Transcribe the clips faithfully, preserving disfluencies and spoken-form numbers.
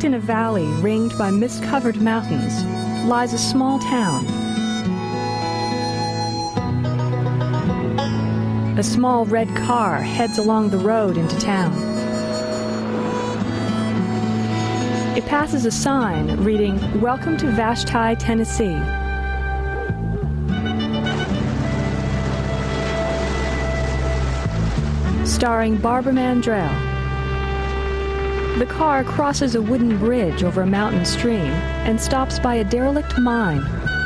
Tucked in a valley ringed by mist-covered mountains lies a small town. A small red car heads along the road into town. It passes a sign reading, "Welcome to Vashti, Tennessee." Starring Barbara Mandrell. The car crosses a wooden bridge over a mountain stream and stops by a derelict mine.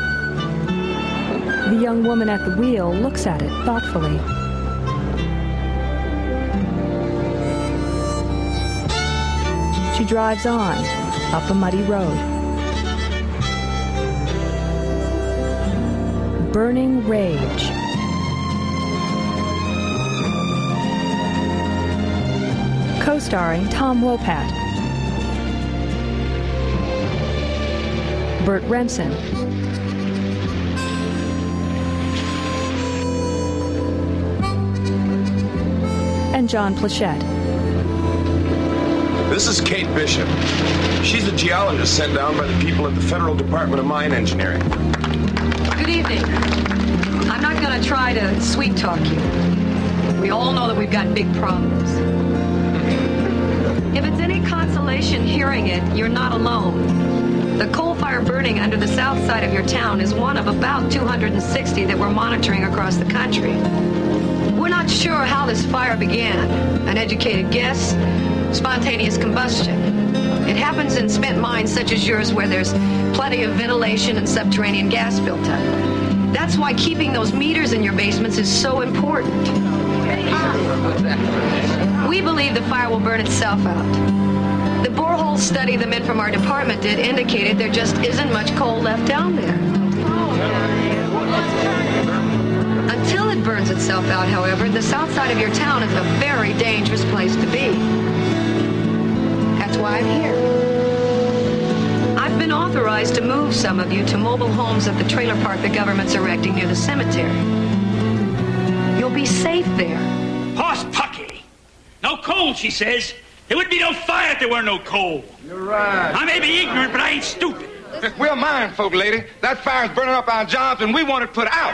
The young woman at the wheel looks at it thoughtfully. She drives on, up a muddy road. Burning Rage. Co-starring Tom Wopat, Burt Remsen, and John Plachette. This is Kate Bishop. She's a geologist sent down by the people at the Federal Department of Mine Engineering. Good evening. I'm not going to try to sweet talk you. We all know that we've got big problems. If it's any consolation hearing it, you're not alone. The coal fire burning under the south side of your town is one of about two hundred sixty that we're monitoring across the country. We're not sure how this fire began. An educated guess, spontaneous combustion. It happens in spent mines such as yours where there's plenty of ventilation and subterranean gas built up. That's why keeping those meters in your basements is so important. We believe the fire will burn itself out. The borehole study the men from our department did indicated there just isn't much coal left down there. Until it burns itself out, however, the south side of your town is a very dangerous place to be. That's why I'm here. I've been authorized to move some of you to mobile homes at the trailer park the government's erecting near the cemetery. You'll be safe there. Horse pucky. No coal, she says. There would be no fire if there were no coal. You're right. I may be ignorant, but I ain't stupid. We're mine folk, lady. That fire's burning up our jobs, and we want it put out.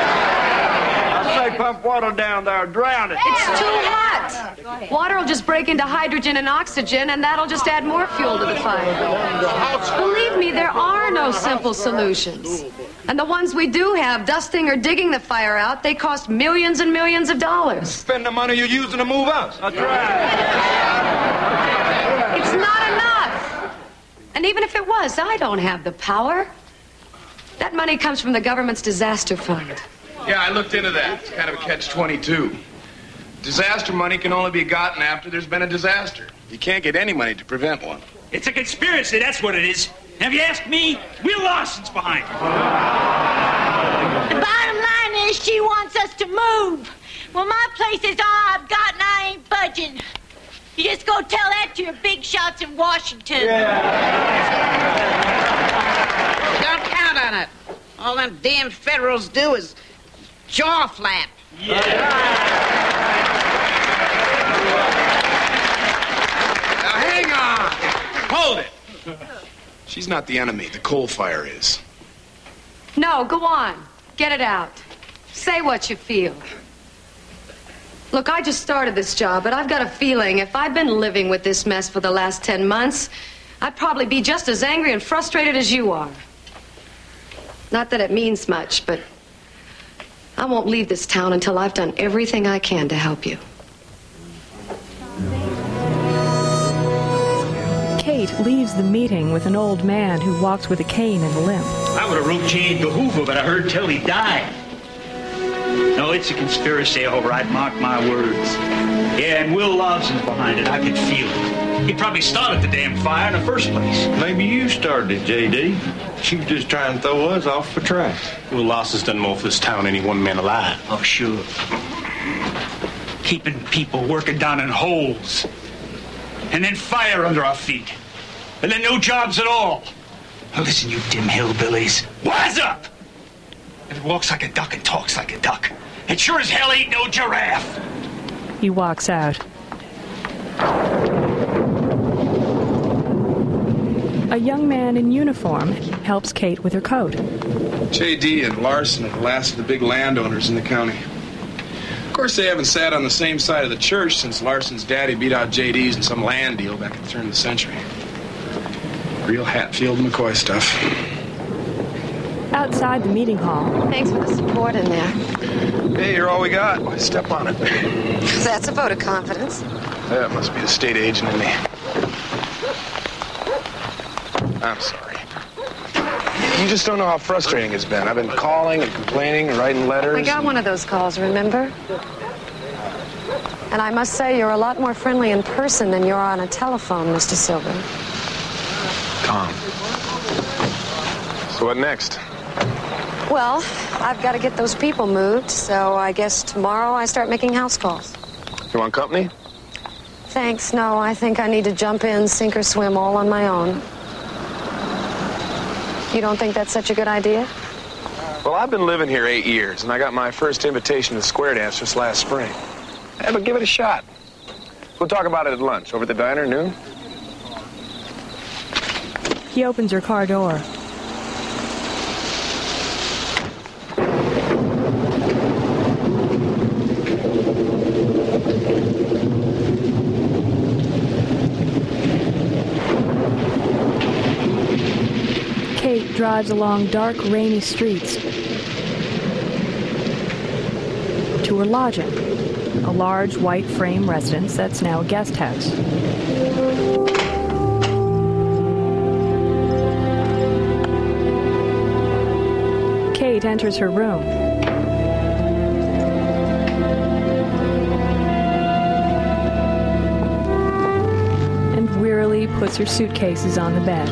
I say pump water down there, drown it. It's too hot. Water will just break into hydrogen and oxygen, and that'll just add more fuel to the fire. Believe me, there are no simple solutions. And the ones we do have, dusting or digging the fire out, they cost millions and millions of dollars. Spend the money you're using to move us. That's right. It's not enough. And even if it was, I don't have the power. That money comes from the government's disaster fund. Yeah, I looked into that. It's kind of a catch twenty-two. Disaster money can only be gotten after there's been a disaster. You can't get any money to prevent one. It's a conspiracy, that's what it is. And if you ask me, Will Lawson's behind it. The bottom line is she wants us to move. Well, my place is all I've got and I ain't budging. You just go tell that to your big shots in Washington. Yeah. Don't count on it. All them damn federals do is jaw flap. Yeah. Now, hang on. Hold it. She's not the enemy. The coal fire is. No, go on. Get it out. Say what you feel. Look, I just started this job, but I've got a feeling if I'd been living with this mess for the last ten months, I'd probably be just as angry and frustrated as you are. Not that it means much, but I won't leave this town until I've done everything I can to help you. Kate leaves the meeting with an old man who walks with a cane and a limp. I would have wrote Jane to Hoover, but I heard tell he died. No, it's a conspiracy, all right, mark my words. Yeah, and Will Lawson's behind it. I could feel it. He probably started the damn fire in the first place. Maybe you started it, J D. She was just trying to throw us off the track. Will Lawson's done more for this town than any one man alive. Oh, sure. Keeping people working down in holes. And then fire under our feet. And then no jobs at all. Now listen, you dim hillbillies. Wise up! If it walks like a duck and talks like a duck, it sure as hell ain't no giraffe. He walks out. A young man in uniform helps Kate with her coat. J D and Larson are the last of the big landowners in the county. Of course, they haven't sat on the same side of the church since Larson's daddy beat out J D's in some land deal back at the turn of the century. Real Hatfield and McCoy stuff. Outside the meeting hall. Thanks for the support in there. Hey, you're all we got. Step on it. That's a vote of confidence. That must be the state agent in me. I'm sorry. You just don't know how frustrating it's been. I've been calling and complaining and writing letters. I got and... one of those calls, remember? And I must say, you're a lot more friendly in person than you are on a telephone, Mister Silver. Tom. So what next? Well, I've got to get those people moved, so I guess tomorrow I start making house calls. You want company? Thanks, no, I think I need to jump in, sink or swim all on my own. You don't think that's such a good idea? Well, I've been living here eight years, and I got my first invitation to the square dance just last spring. Yeah, but give it a shot. We'll talk about it at lunch, over at the diner, noon. He opens her car door. Kate drives along dark, rainy streets to her lodging, a large white frame residence that's now a guest house. Kate enters her room. And wearily puts her suitcases on the bed.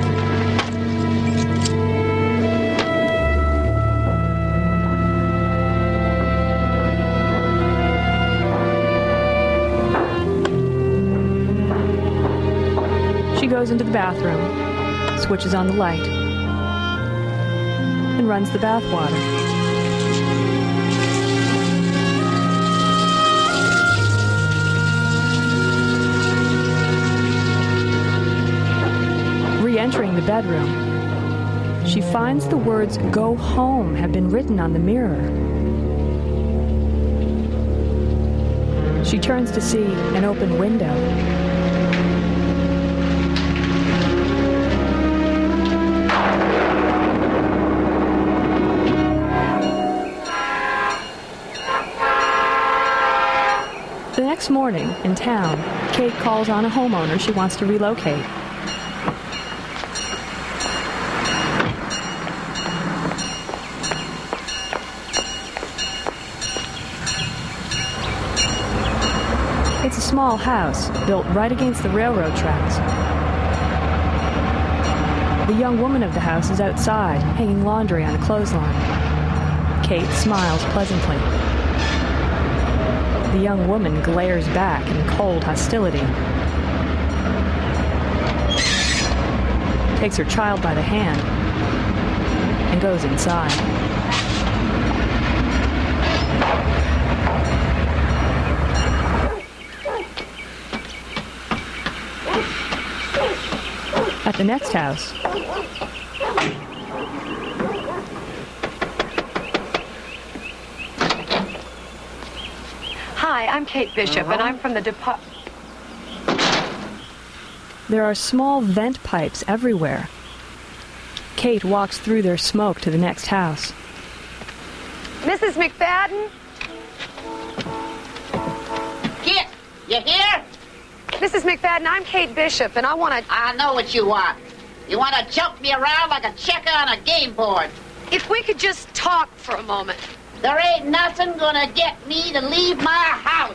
She goes into the bathroom, switches on the light, and runs the bath water. Re-entering the bedroom, she finds the words "Go home" have been written on the mirror. She turns to see an open window. The next morning, in town, Kate calls on a homeowner she wants to relocate. It's a small house built right against the railroad tracks. The young woman of the house is outside, hanging laundry on a clothesline. Kate smiles pleasantly. The young woman glares back in cold hostility. Takes her child by the hand and goes inside. At the next house, Hi, I'm Kate Bishop, uh-huh. and I'm from the depart... There are small vent pipes everywhere. Kate walks through their smoke to the next house. Missus McFadden? Kit, you here? Missus McFadden, I'm Kate Bishop, and I want to... I know what you want. You want to jump me around like a checker on a game board. If we could just talk for a moment. There ain't nothing gonna get me to leave my house.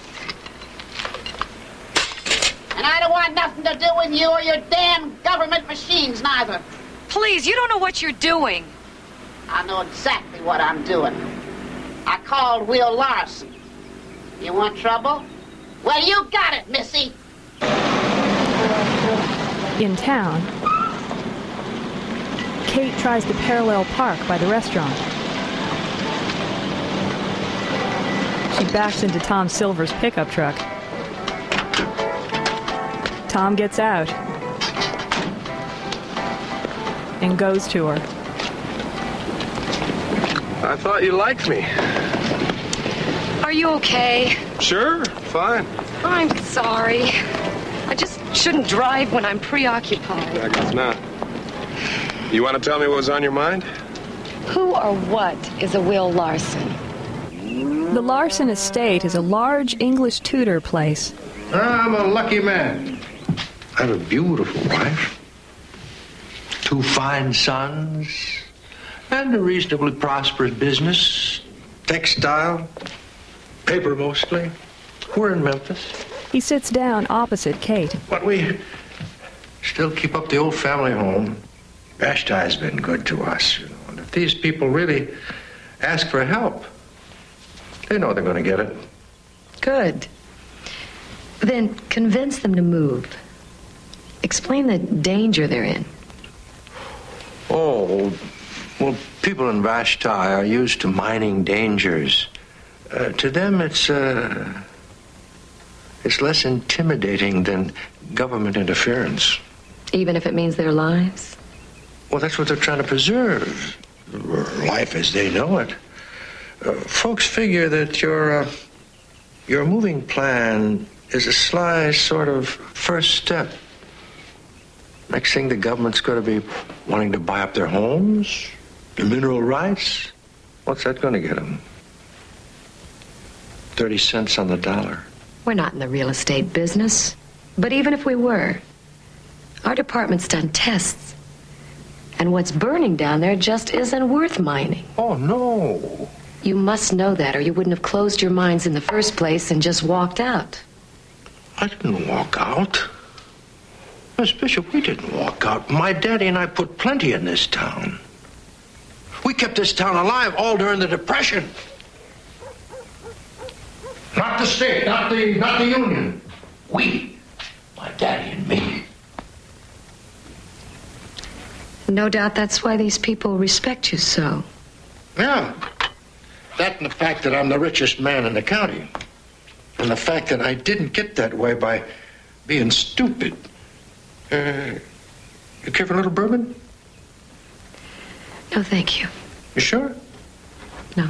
And I don't want nothing to do with you or your damn government machines, neither. Please, you don't know what you're doing. I know exactly what I'm doing. I called Will Larson. You want trouble? Well, you got it, Missy. In town, Kate tries to parallel park by the restaurant. She backs into Tom Silver's pickup truck. Tom gets out. and goes to her. I thought you liked me. Are you okay? Sure, fine. I'm sorry. I just shouldn't drive when I'm preoccupied. I guess not. You want to tell me what was on your mind? Who or what is a Will Larson? The Larson estate is a large English Tudor place. I'm a lucky man. I have a beautiful wife, two fine sons, and a reasonably prosperous business. Textile, paper mostly. We're in Memphis. He sits down opposite Kate. But we still keep up the old family home. Vashti has been good to us, you know. And if these people really ask for help, they know they're going to get it. Good. Then convince them to move. Explain the danger they're in. Oh, well, people in Vashti are used to mining dangers. Uh, to them, it's, uh, it's less intimidating than government interference. Even if it means their lives? Well, that's what they're trying to preserve. Life as they know it. Uh, folks figure that your, uh, your moving plan is a sly sort of first step. Next thing, the government's going to be wanting to buy up their homes, their mineral rights. What's that going to get them? thirty cents on the dollar. We're not in the real estate business. But even if we were, our department's done tests. And what's burning down there just isn't worth mining. Oh, no. You must know that, or you wouldn't have closed your minds in the first place and just walked out. I didn't walk out. Miss Bishop, we didn't walk out. My daddy and I put plenty in this town. We kept this town alive all during the Depression. Not the state, not the, not the union. We, my daddy and me. No doubt that's why these people respect you so. Yeah. That and the fact that I'm the richest man in the county. And the fact that I didn't get that way by being stupid. Uh, you care for a little bourbon? No, thank you. You sure? No.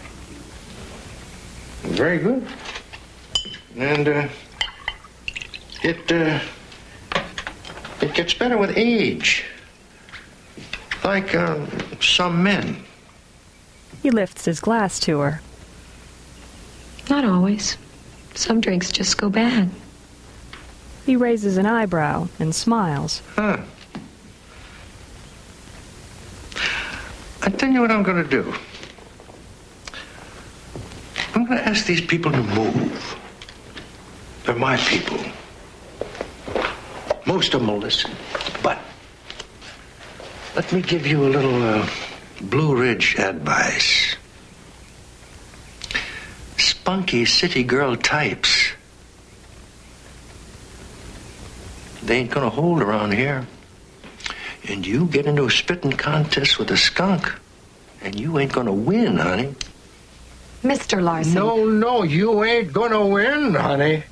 Very good. And, uh, it, uh, it gets better with age. Like, uh, some men. He lifts his glass to her. Not always. Some drinks just go bad. He raises an eyebrow and smiles. Huh. I tell you what I'm going to do. I'm going to ask these people to move. They're my people. Most of them will listen. But let me give you a little uh, Blue Ridge advice. Spunky city girl types. They ain't gonna hold around here. And you get into a spitting contest with a skunk, and you ain't gonna win, honey. Mister Larson. No, no, you ain't gonna win, honey.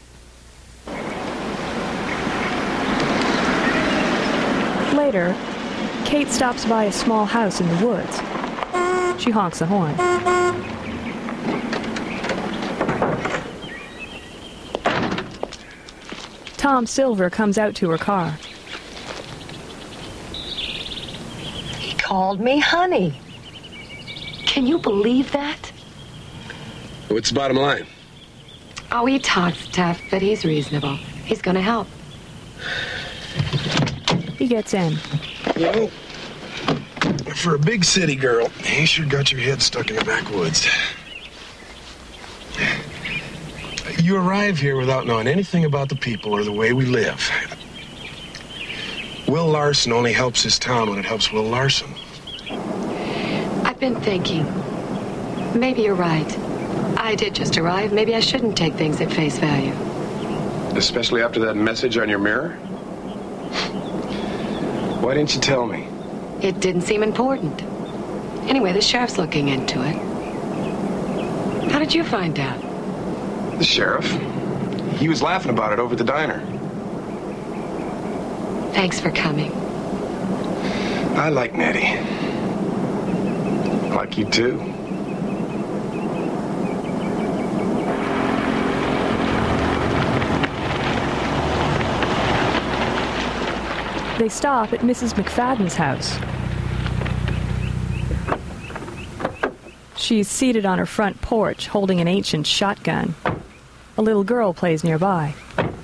Later, Kate stops by a small house in the woods. She honks a horn. Tom Silver comes out to her car. He called me honey. Can you believe that? What's the bottom line? Oh, he talks tough, but he's reasonable. He's gonna help. He gets in. Well, for a big city girl, you sure got your head stuck in the backwoods. You arrive here without knowing anything about the people or the way we live. Will Larson only helps his town when it helps Will Larson. I've been thinking. Maybe you're right. I did just arrive. Maybe I shouldn't take things at face value. Especially after that message on your mirror? Why didn't you tell me? It didn't seem important. Anyway, the sheriff's looking into it. How did you find out? The sheriff. He was laughing about it over at the diner. Thanks for coming. I like Nettie. I like you too. They stop at Missus McFadden's house. She's seated on her front porch, holding an ancient shotgun. A little girl plays nearby.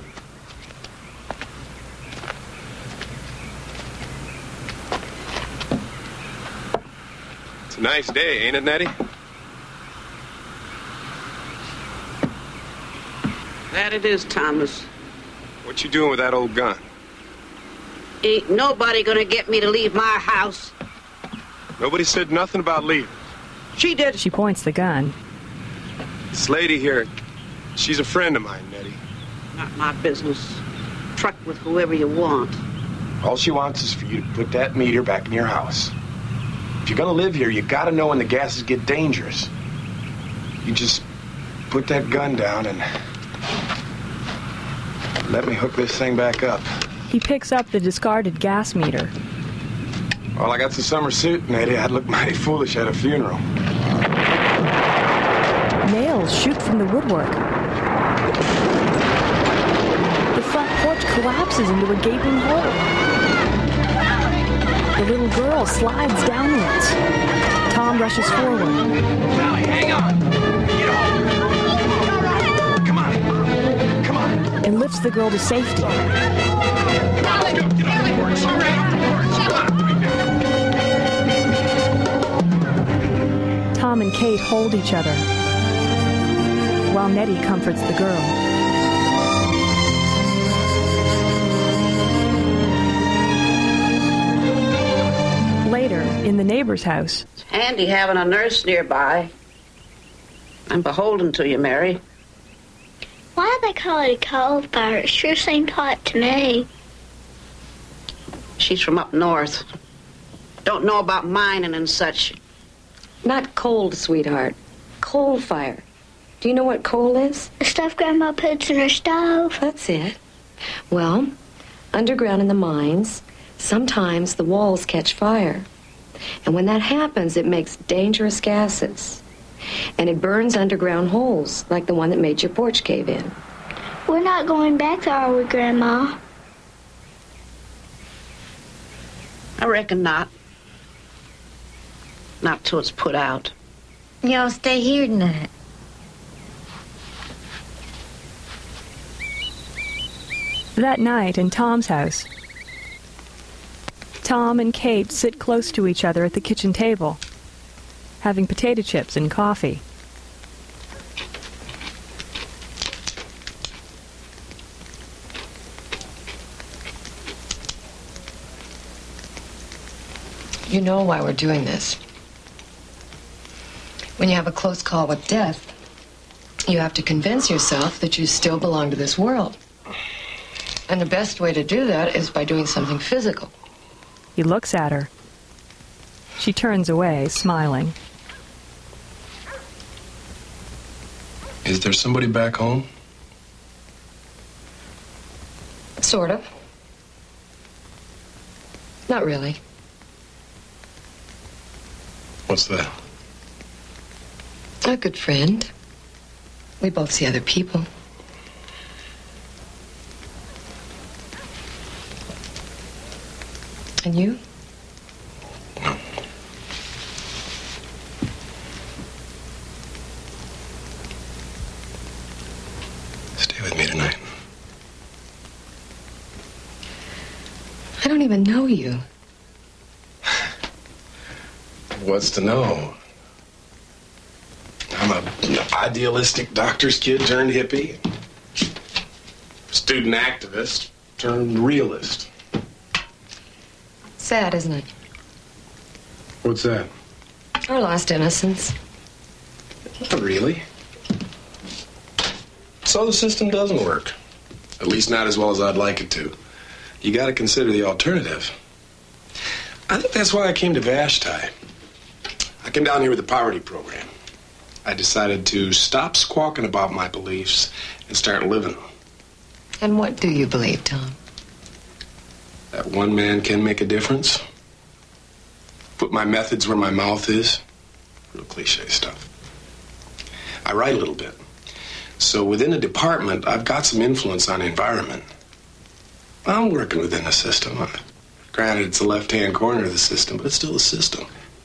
It's a nice day, ain't it, Nettie? That it is, Thomas. What you doing with that old gun? Ain't nobody gonna get me to leave my house. Nobody said nothing about leaving. She did. She points the gun. This lady here, she's a friend of mine, Nettie. Not my business. Truck with whoever you want. All she wants is for you to put that meter back in your house. If you're gonna live here, you gotta know when the gases get dangerous. You just put that gun down and let me hook this thing back up. He picks up the discarded gas meter. Well, I got the summer suit, Nettie. I'd look mighty foolish at a funeral. Nails shoot from the woodwork. The front porch collapses into a gaping hole. The little girl slides downwards. Tom rushes forward. Sally, hang on! Get home! Come on! Come on! And lifts the girl to safety. Sally, get on the porch! All right, the porch! Come on! Tom and Kate hold each other, while Nettie comforts the girl. Later, in the neighbor's house. It's handy having a nurse nearby. I'm beholden to you, Mary. Why do they call it a coal fire? It sure seemed hot to me. She's from up north. Don't know about mining and such. Not cold, sweetheart. Coal fire. Do you know what coal is? The stuff Grandma puts in her stove. That's it. Well, underground in the mines, sometimes the walls catch fire. And when that happens, it makes dangerous gases. And it burns underground holes, like the one that made your porch cave in. We're not going back there, are we, Grandma? I reckon not. Not till it's put out. Y'all stay here tonight. That night in Tom's house, Tom and Kate sit close to each other at the kitchen table, having potato chips and coffee. You know why we're doing this. When you have a close call with death, you have to convince yourself that you still belong to this world. And the best way to do that is by doing something physical. He looks at her. She turns away, smiling. Is there somebody back home? Sort of. Not really. What's that? A good friend. We both see other people. And you? No. Stay with me tonight. I don't even know you. What's to know? I'm a idealistic doctor's kid turned hippie. Student activist turned realist. Sad, isn't it? What's that? Our lost innocence. Not really. So the system doesn't work. At least not as well as I'd like it to. You gotta consider the alternative. I think that's why I came to Vashti. I came down here with the poverty program. I decided to stop squawking about my beliefs and start living them. And what do you believe, Tom? That one man can make a difference. Put my methods where my mouth is. Real cliche stuff. I write a little bit. So within a department, I've got some influence on the environment. I'm working within the system. Granted, it's the left-hand corner of the system, but it's still a system.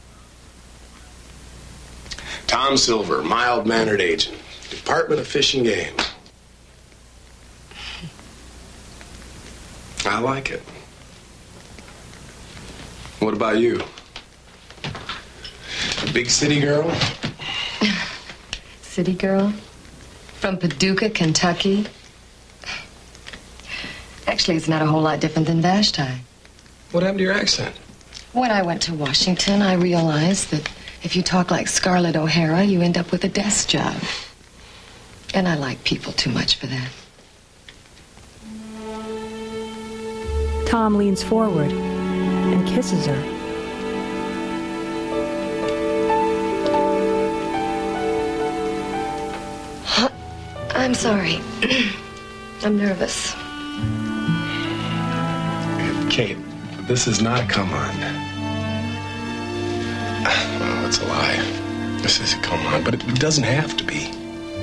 Tom Silver, mild-mannered agent, Department of Fish and Game. I like it. What about you? A big city girl? City girl? From Paducah, Kentucky? Actually, it's not a whole lot different than Vashti. What happened to your accent? When I went to Washington, I realized that if you talk like Scarlett O'Hara, you end up with a desk job. And I like people too much for that. Tom leans forward and kisses her. I'm sorry. I'm nervous. Kate, this is not a come on. Oh, it's a lie. This is a come on, but it doesn't have to be.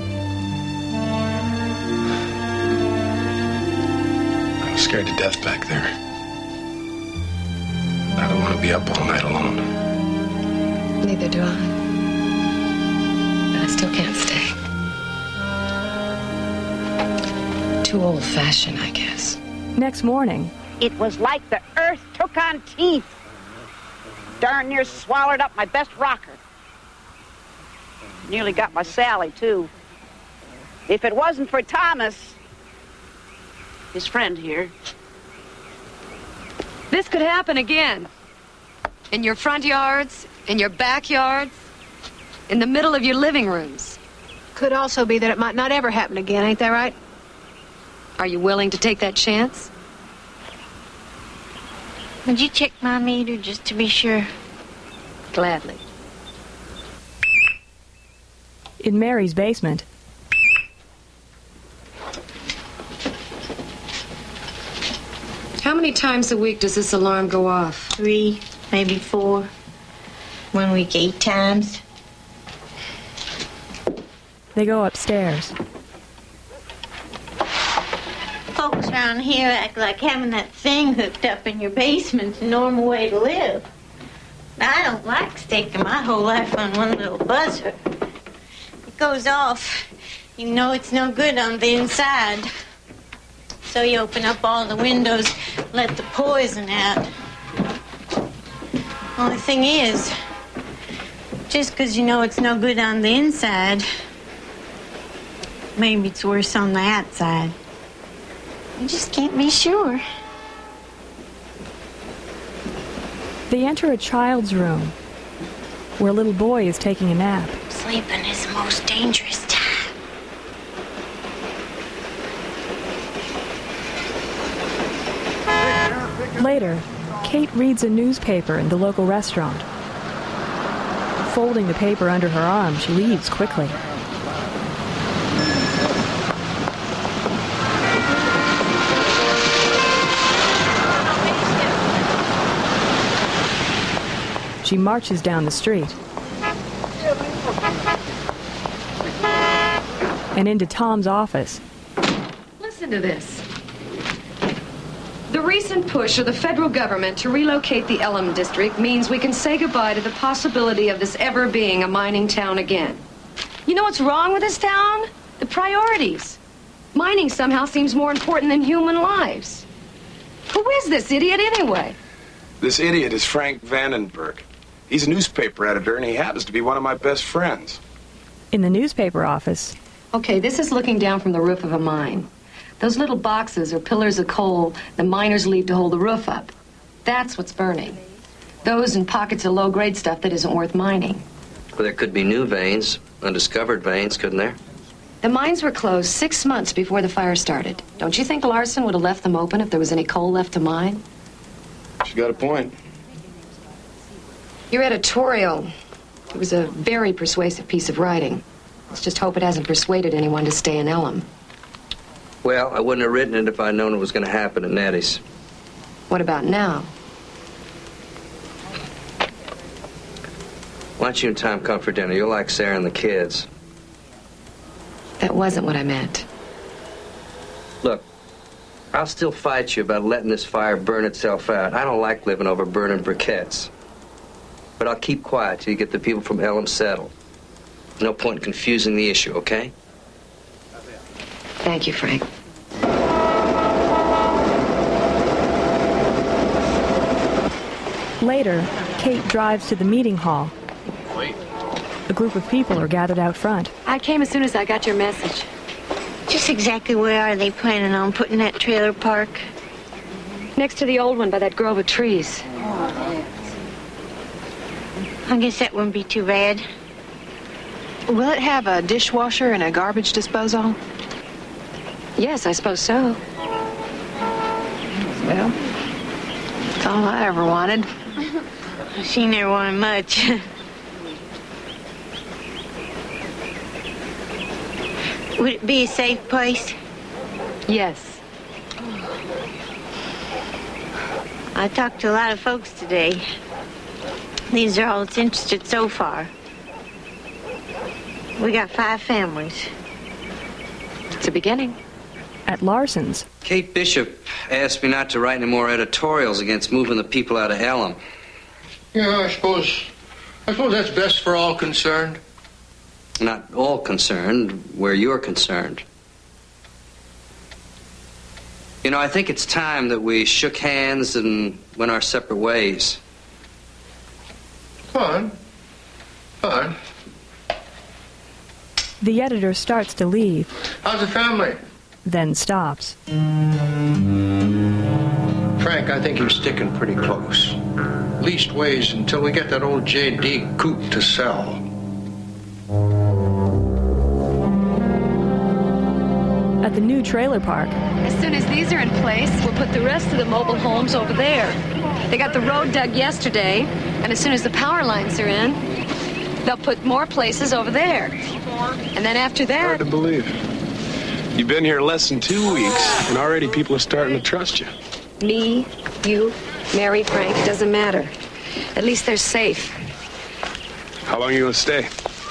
I was scared to death back there. I don't want to be up all night alone. Neither do I. But I still can't stay. Too old-fashioned, I guess. Next morning. It was like the earth took on teeth. Darn near swallowed up my best rocker. Nearly got my Sally, too. If it wasn't for Thomas, his friend here. This could happen again. In your front yards, in your backyards, in the middle of your living rooms. Could also be that it might not ever happen again, ain't that right? Are you willing to take that chance? Would you check my meter just to be sure? Gladly. In Mary's basement. How many times a week does this alarm go off? Three, maybe four. One week, eight times. They go upstairs. Folks around here act like having that thing hooked up in your basement's a normal way to live. I don't like staking my whole life on one little buzzer. It goes off. You know it's no good on the inside. So you open up all the windows, let the poison out. Only thing is, just because you know it's no good on the inside, maybe it's worse on the outside. You just can't be sure. They enter a child's room where a little boy is taking a nap. Sleeping is the most dangerous time. Later, Kate reads a newspaper in the local restaurant. Folding the paper under her arm, she leaves quickly. She marches down the street and into Tom's office. Listen to this. The recent push of the federal government to relocate the Elm District means we can say goodbye to the possibility of this ever being a mining town again. You know what's wrong with this town? The priorities. Mining somehow seems more important than human lives. Who is this idiot anyway? This idiot is Frank Vandenberg. He's a newspaper editor, and he happens to be one of my best friends. In the newspaper office. Okay, this is looking down from the roof of a mine. Those little boxes are pillars of coal the miners leave to hold the roof up. That's what's burning. Those and pockets of low-grade stuff that isn't worth mining. Well, there could be new veins, undiscovered veins, couldn't there? The mines were closed six months before the fire started. Don't you think Larson would have left them open if there was any coal left to mine? She's got a point. Your editorial, it was a very persuasive piece of writing. Let's just hope it hasn't persuaded anyone to stay in Elm. Well, I wouldn't have written it if I'd known it was going to happen at Nettie's. What about now? Why don't you and Tom come for dinner? You'll like Sarah and the kids. That wasn't what I meant. Look, I'll still fight you about letting this fire burn itself out. I don't like living over burning briquettes. But I'll keep quiet till you get the people from Elm settled. No point in confusing the issue, okay? Thank you, Frank. Later, Kate drives to the meeting hall. A group of people are gathered out front. I came as soon as I got your message. Just exactly where are they planning on putting that trailer park? Next to the old one by that grove of trees. I guess that wouldn't be too bad. Will it have a dishwasher and a garbage disposal? Yes, I suppose so. Well, that's all I ever wanted. She never wanted much. Would it be a safe place? Yes. I talked to a lot of folks today. These are all that's interested so far. We got five families. It's a beginning. At Larson's. Kate Bishop asked me not to write any more editorials against moving the people out of Elm. Yeah, I suppose... I suppose that's best for all concerned. Not all concerned, where you're concerned. You know, I think it's time that we shook hands and went our separate ways. Fine. Fine. The editor starts to leave. How's the family? Then stops. Frank, I think he's sticking pretty close. Least ways until we get that old J D coop to sell. At the new trailer park. As soon as these are in place, we'll put the rest of the mobile homes over there. They got the road dug yesterday, and as soon as the power lines are in, they'll put more places over there. And then after that... Hard to believe. You've been here less than two weeks, and already people are starting to trust you. Me, you, Mary, Frank, it doesn't matter. At least they're safe. How long are you going to stay?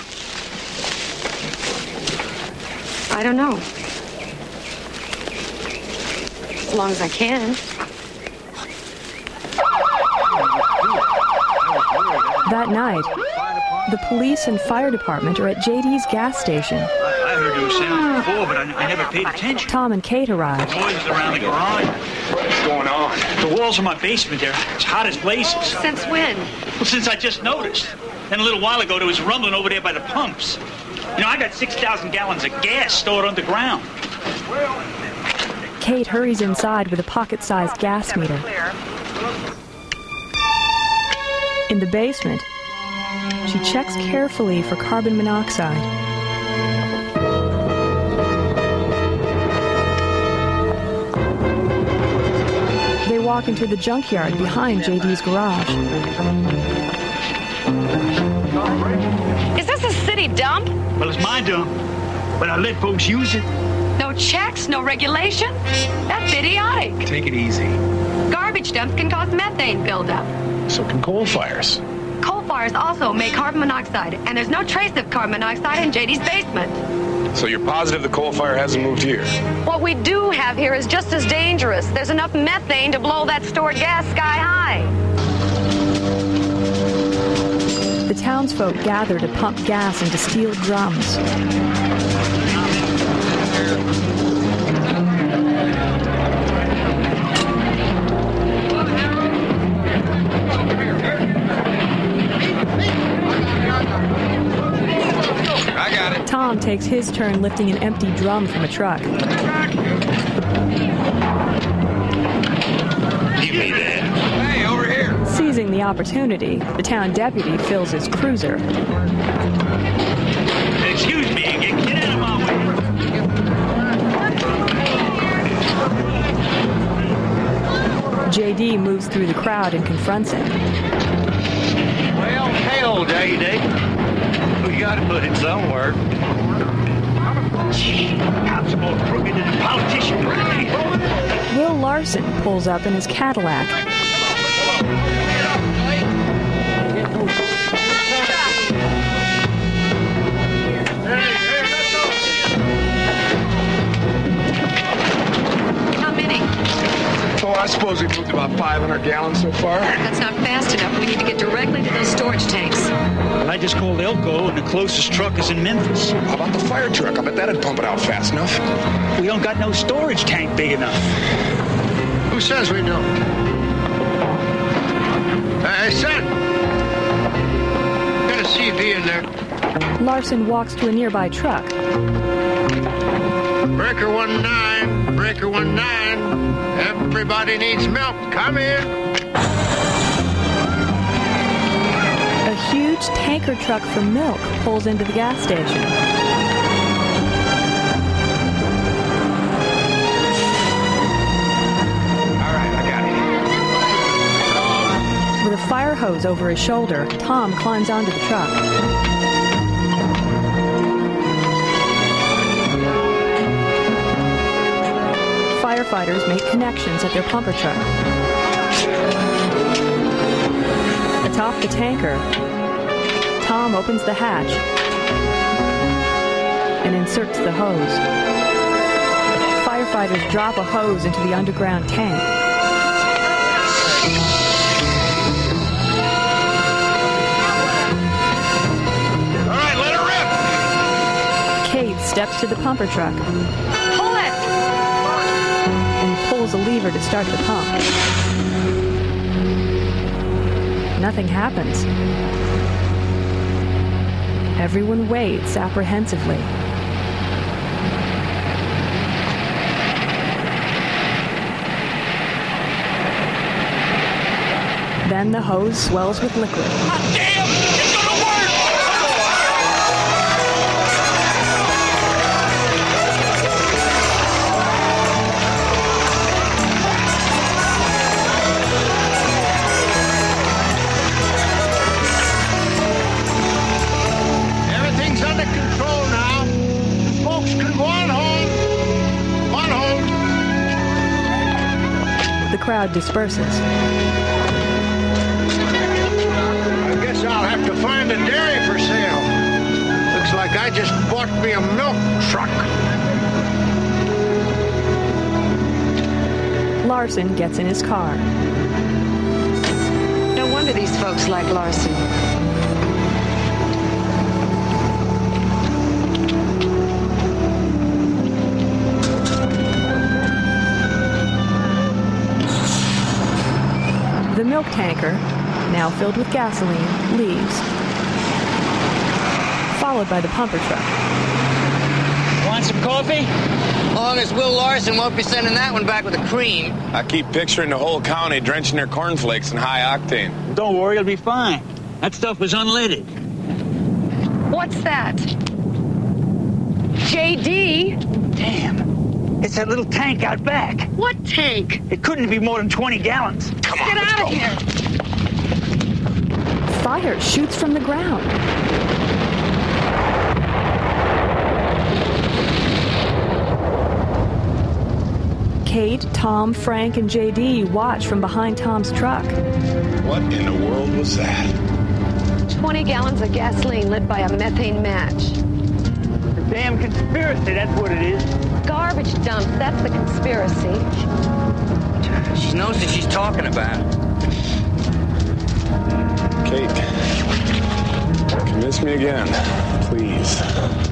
I don't know. As long as I can. That night, the police and fire department are at J D's gas station. I heard those sounds before, but I, I never paid attention. Tom and Kate arrive. Noises around the garage. What's going on? The walls of my basement, they're as hot as blazes. Since when? Well, since I just noticed. Then a little while ago, there was rumbling over there by the pumps. You know, I got six thousand gallons of gas stored underground. Kate hurries inside with a pocket-sized gas meter. In the basement, she checks carefully for carbon monoxide. They walk into the junkyard behind J D's garage. Is this a city dump? Well, it's my dump, but I let folks use it. No checks, no regulation? That's idiotic. Take it easy. Garbage dumps can cause methane buildup. So can coal fires. Coal fires also make carbon monoxide, and there's no trace of carbon monoxide in J D's basement. So you're positive the coal fire hasn't moved here? What we do have here is just as dangerous. There's enough methane to blow that stored gas sky high. The townsfolk gather to pump gas into steel drums. I got it. Tom takes his turn lifting an empty drum from a truck. Give me that. Hey, over here. Seizing the opportunity, the town deputy fills his cruiser. Excuse me, get, get out of my way. J D moves through the crowd and confronts him. Well, hey, old J D. We gotta put in some work. Gee, cops are more crooked than a politician around here. Will Larson pulls up in his Cadillac. I suppose we've moved about five hundred gallons so far. That's not fast enough. We need to get directly to those storage tanks. I just called Elko, and the closest truck is in Memphis. How about the fire truck? I bet that'd pump it out fast enough. We don't got no storage tank big enough. Who says we don't? Hey, son! Got a C V in there. Larson walks to a nearby truck. Breaker one nine, breaker one nine. Everybody needs milk. Come in. A huge tanker truck for milk pulls into the gas station. All right, I got it. With a fire hose over his shoulder, Tom climbs onto the truck. Firefighters make connections at their pumper truck. Atop the tanker, Tom opens the hatch and inserts the hose. Firefighters drop a hose into the underground tank. All right, let her rip. Kate steps to the pumper truck. Pulls a lever to start the pump. Nothing happens. Everyone waits apprehensively. Then the hose swells with liquid. Hot damn! It's gonna work! The crowd disperses. I guess I'll have to find a dairy for sale. Looks like I just bought me a milk truck. Larson gets in his car. No wonder these folks like Larson. The milk tanker, now filled with gasoline, leaves, followed by the pumper truck. Want some coffee? As long as Will Larson won't be sending that one back with a cream. I keep picturing the whole county drenching their cornflakes in high octane. Don't worry, it'll be fine. That stuff was unleaded. What's that? J D? Damn. It's that little tank out back. What tank? It couldn't be more than twenty gallons. Come on, Get let's out go. of here. Fire shoots from the ground. Kate, Tom, Frank, and J D watch from behind Tom's truck. What in the world was that? twenty gallons of gasoline lit by a methane match. The damn conspiracy, that's what it is. Garbage dump, that's the conspiracy. She knows what she's talking about. Kate, convince me again, please.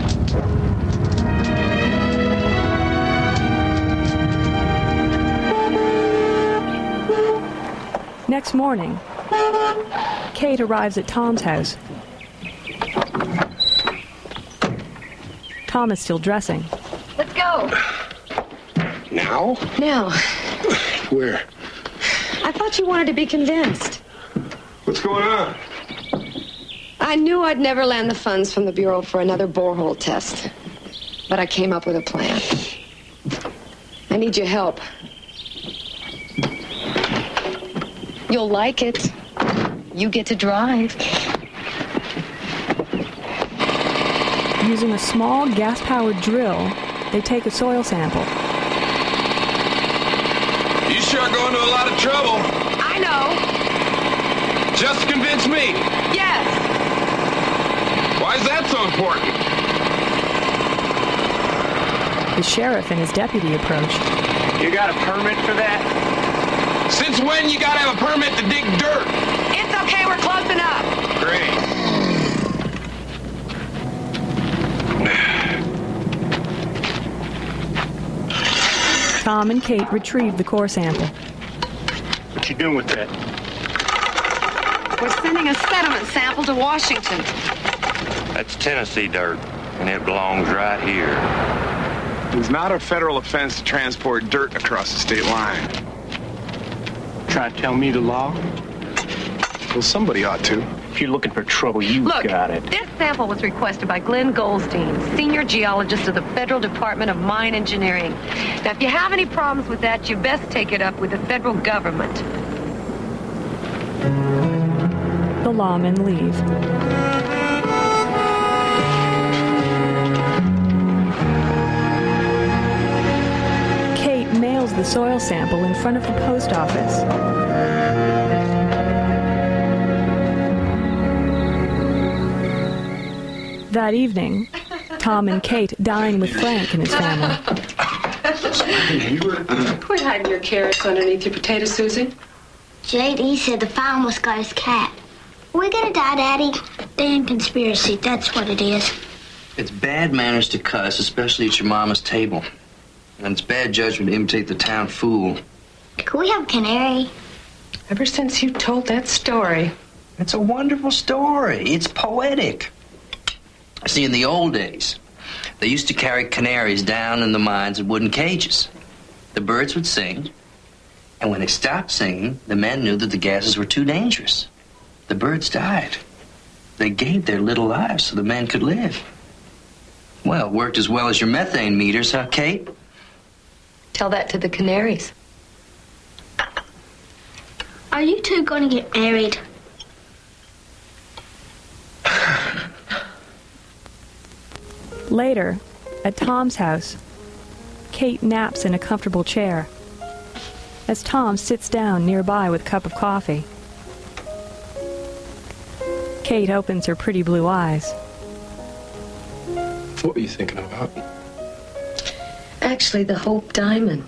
Next morning, Kate arrives at Tom's house. Tom is still dressing. Let's go. Now? Now, Where? I thought you wanted to be convinced. What's going on? I knew I'd never land the funds from the Bureau for another borehole test. But I came up with a plan. I need your help. You'll like it. You get to drive. Using a small gas-powered drill, they take a soil sample. You sure going to a lot of trouble. I know. Just to convince me. Yes. Why is that so important? The sheriff and his deputy approach. You got a permit for that? Since when you gotta have a permit to dig dirt? It's okay, we're close enough. Great. Tom and Kate retrieve the core sample. What you doing with that? We're sending a sediment sample to Washington. That's Tennessee dirt, and it belongs right here. It's not a federal offense to transport dirt across the state line. Trying to tell me the law? Well, somebody ought to. If you're looking for trouble, you Look, got it. This sample was requested by Glenn Goldstein, senior geologist of the Federal Department of Mine Engineering. Now, if you have any problems with that, you best take it up with the federal government. The lawmen leave. Kate mails the soil sample in front of the post office. That evening, Tom and Kate dine with Frank and his family. Quit hiding your carrots underneath your potato, Susie. J D said the farmer's got his cat. We're gonna die, Daddy. Damn conspiracy, that's what it is. It's bad manners to cuss, especially at your mama's table. And it's bad judgment to imitate the town fool. Can we have a canary? Ever since you told that story. It's a wonderful story. It's poetic. See, in the old days, they used to carry canaries down in the mines in wooden cages. The birds would sing, and when they stopped singing, the men knew that the gases were too dangerous. The birds died. They gave their little lives so the men could live. Well, it worked as well as your methane meters, huh, Kate? Tell that to the canaries. Are you two gonna get married? Later, at Tom's house, Kate naps in a comfortable chair as Tom sits down nearby with a cup of coffee. Kate opens her pretty blue eyes. What were you thinking about? Actually, the Hope Diamond.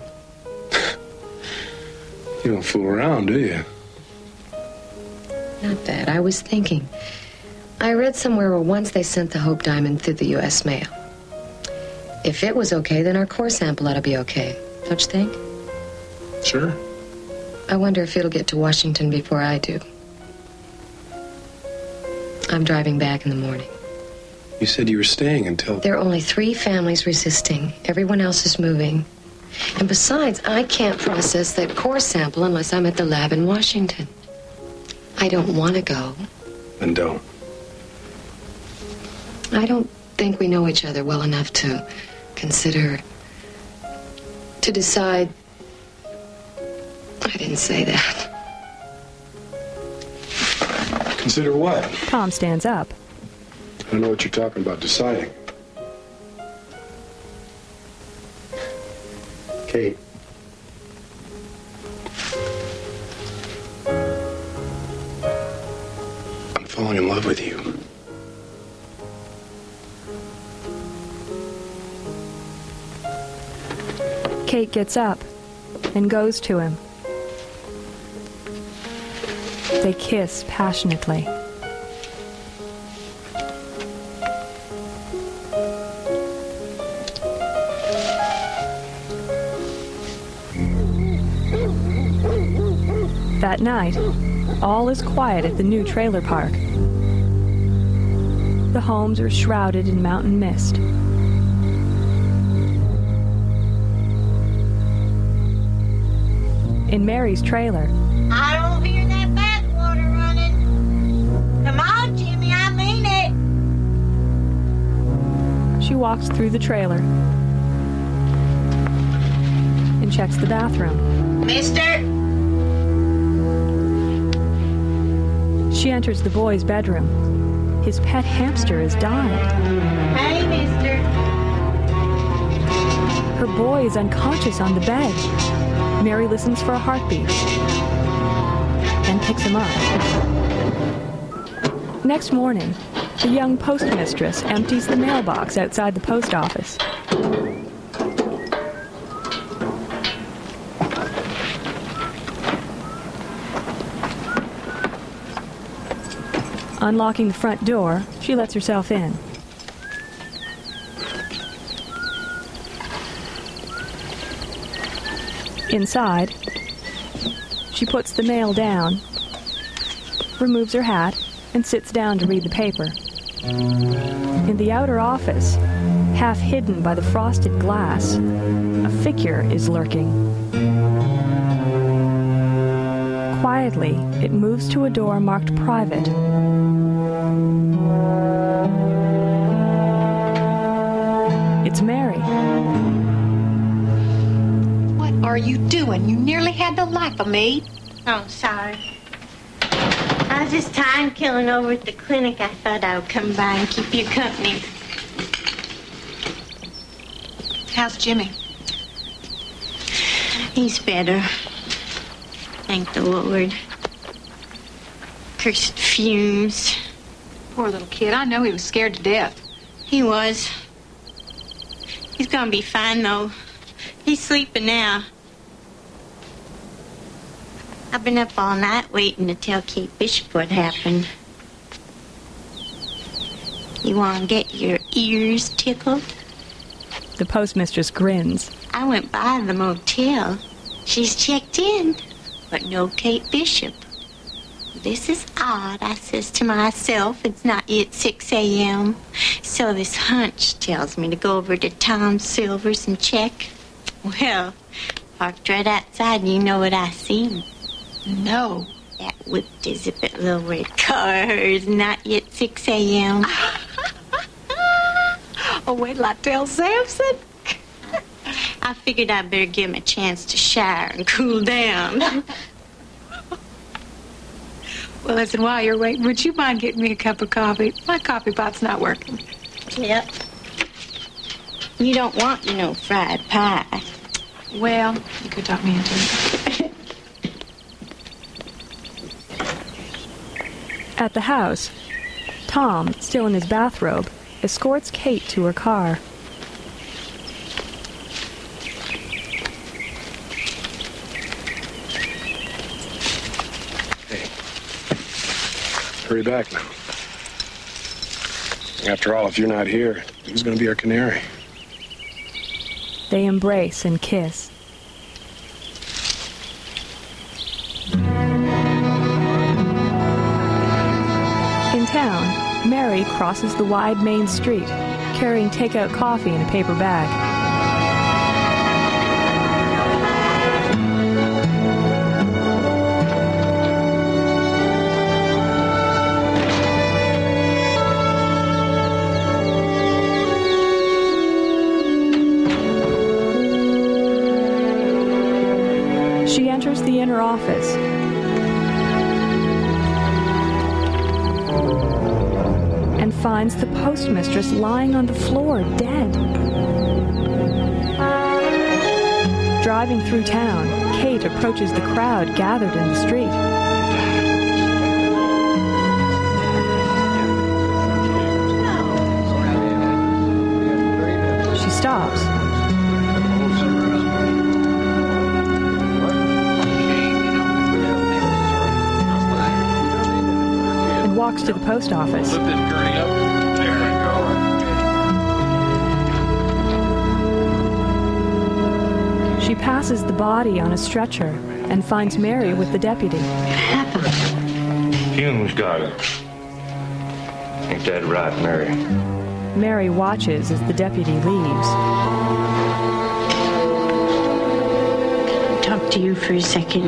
You don't fool around, do you? Not that. I was thinking. I read somewhere where once they sent the Hope Diamond through the U S mail. If it was okay, then our core sample ought to be okay. Don't you think? Sure. I wonder if it'll get to Washington before I do. I'm driving back in the morning. You said you were staying until... There are only three families resisting. Everyone else is moving. And besides, I can't process that core sample unless I'm at the lab in Washington. I don't want to go. Then don't. I don't think we know each other well enough to consider, to decide. I didn't say that. Consider what? Tom stands up. I don't know what you're talking about deciding. Kate. I'm falling in love with you. Kate gets up and goes to him. They kiss passionately. That night, all is quiet at the new trailer park. The homes are shrouded in mountain mist. In Mary's trailer, I don't hear that backwater running. Come on, Jimmy, I mean it. she walks through the trailer and checks the bathroom. Mister? She enters the boy's bedroom. His pet hamster has died. Hey, mister. Her boy is unconscious on the bed. Mary listens for a heartbeat and picks him up. Next morning, the young postmistress empties the mailbox outside the post office. Unlocking the front door, she lets herself in. Inside, she puts the mail down, removes her hat, and sits down to read the paper. In the outer office, half hidden by the frosted glass, a figure is lurking. Quietly, it moves to a door marked private. It's Mary. What are you doing? You nearly had the life of me. Oh, sorry. I was just time killing over at the clinic. I thought I would come by and keep you company. How's Jimmy? He's better. Thank the Lord. Cursed fumes. Poor little kid. I know he was scared to death. He was. He's gonna be fine, though. He's sleeping now. I've been up all night waiting to tell Kate Bishop what happened. You want to get your ears tickled? The postmistress grins. I went by the motel. She's checked in, but no Kate Bishop. This is odd, I says to myself. It's not yet six a.m. So this hunch tells me to go over to Tom Silver's and check. Well, parked right outside, and you know what I seen? No. That whipped Elizabeth little red car of hers, not yet six a.m. Oh, wait till I tell Samson. I figured I'd better give him a chance to shower and cool down. Well, listen, while you're waiting, would you mind getting me a cup of coffee? My coffee pot's not working. Yep. You don't want, you know, fried pie. Well, you could talk me into it. At the house, Tom, still in his bathrobe, escorts Kate to her car. Hey, hurry back now. After all, if you're not here, who's going to be our canary? They embrace and kiss. In town, Mary crosses the wide main street, carrying takeout coffee in a paper bag. She enters the inner office. And finds the postmistress lying on the floor, dead. Driving through town, Kate approaches the crowd gathered in the street. She stops. And walks to the post office. Lift this gurney up. There we go. She passes the body on a stretcher and finds Mary with the deputy. Hume's got it. Ain't that right, Mary? Mary watches as the deputy leaves. Talk to you for a second.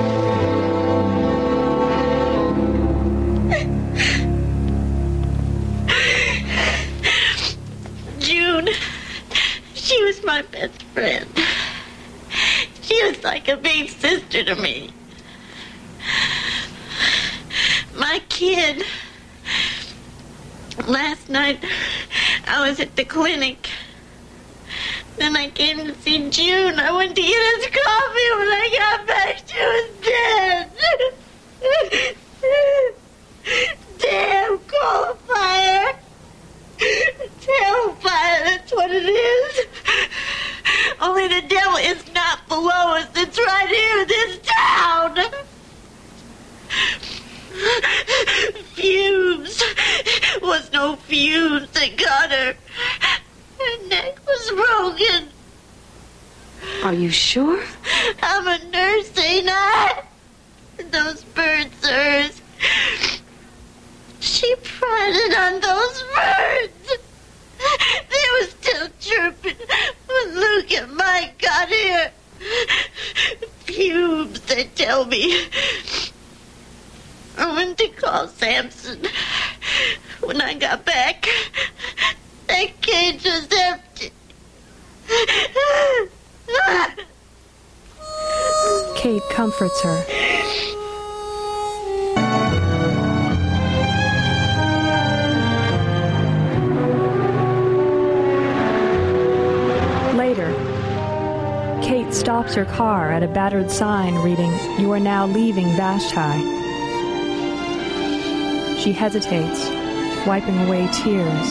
June, she was my best friend. She was like a big sister to me. My kid. Last night, I was at the clinic. Then I came to see June. I went to get us coffee. When I got back, she was dead. Damn coal fire. Hellfire, that's what it is. Only the devil is not below us. It's right here in this town. Fumes. you sure? I'm a nurse, ain't I? Those birds are hers. She prodded on those birds. They were still chirping when Luke and Mike got here. Fumes, they tell me. I went to call Samson. When I got back, that cage was empty. Kate comforts her. Later, Kate stops her car at a battered sign reading, "You are now leaving Vashti." She hesitates, wiping away tears.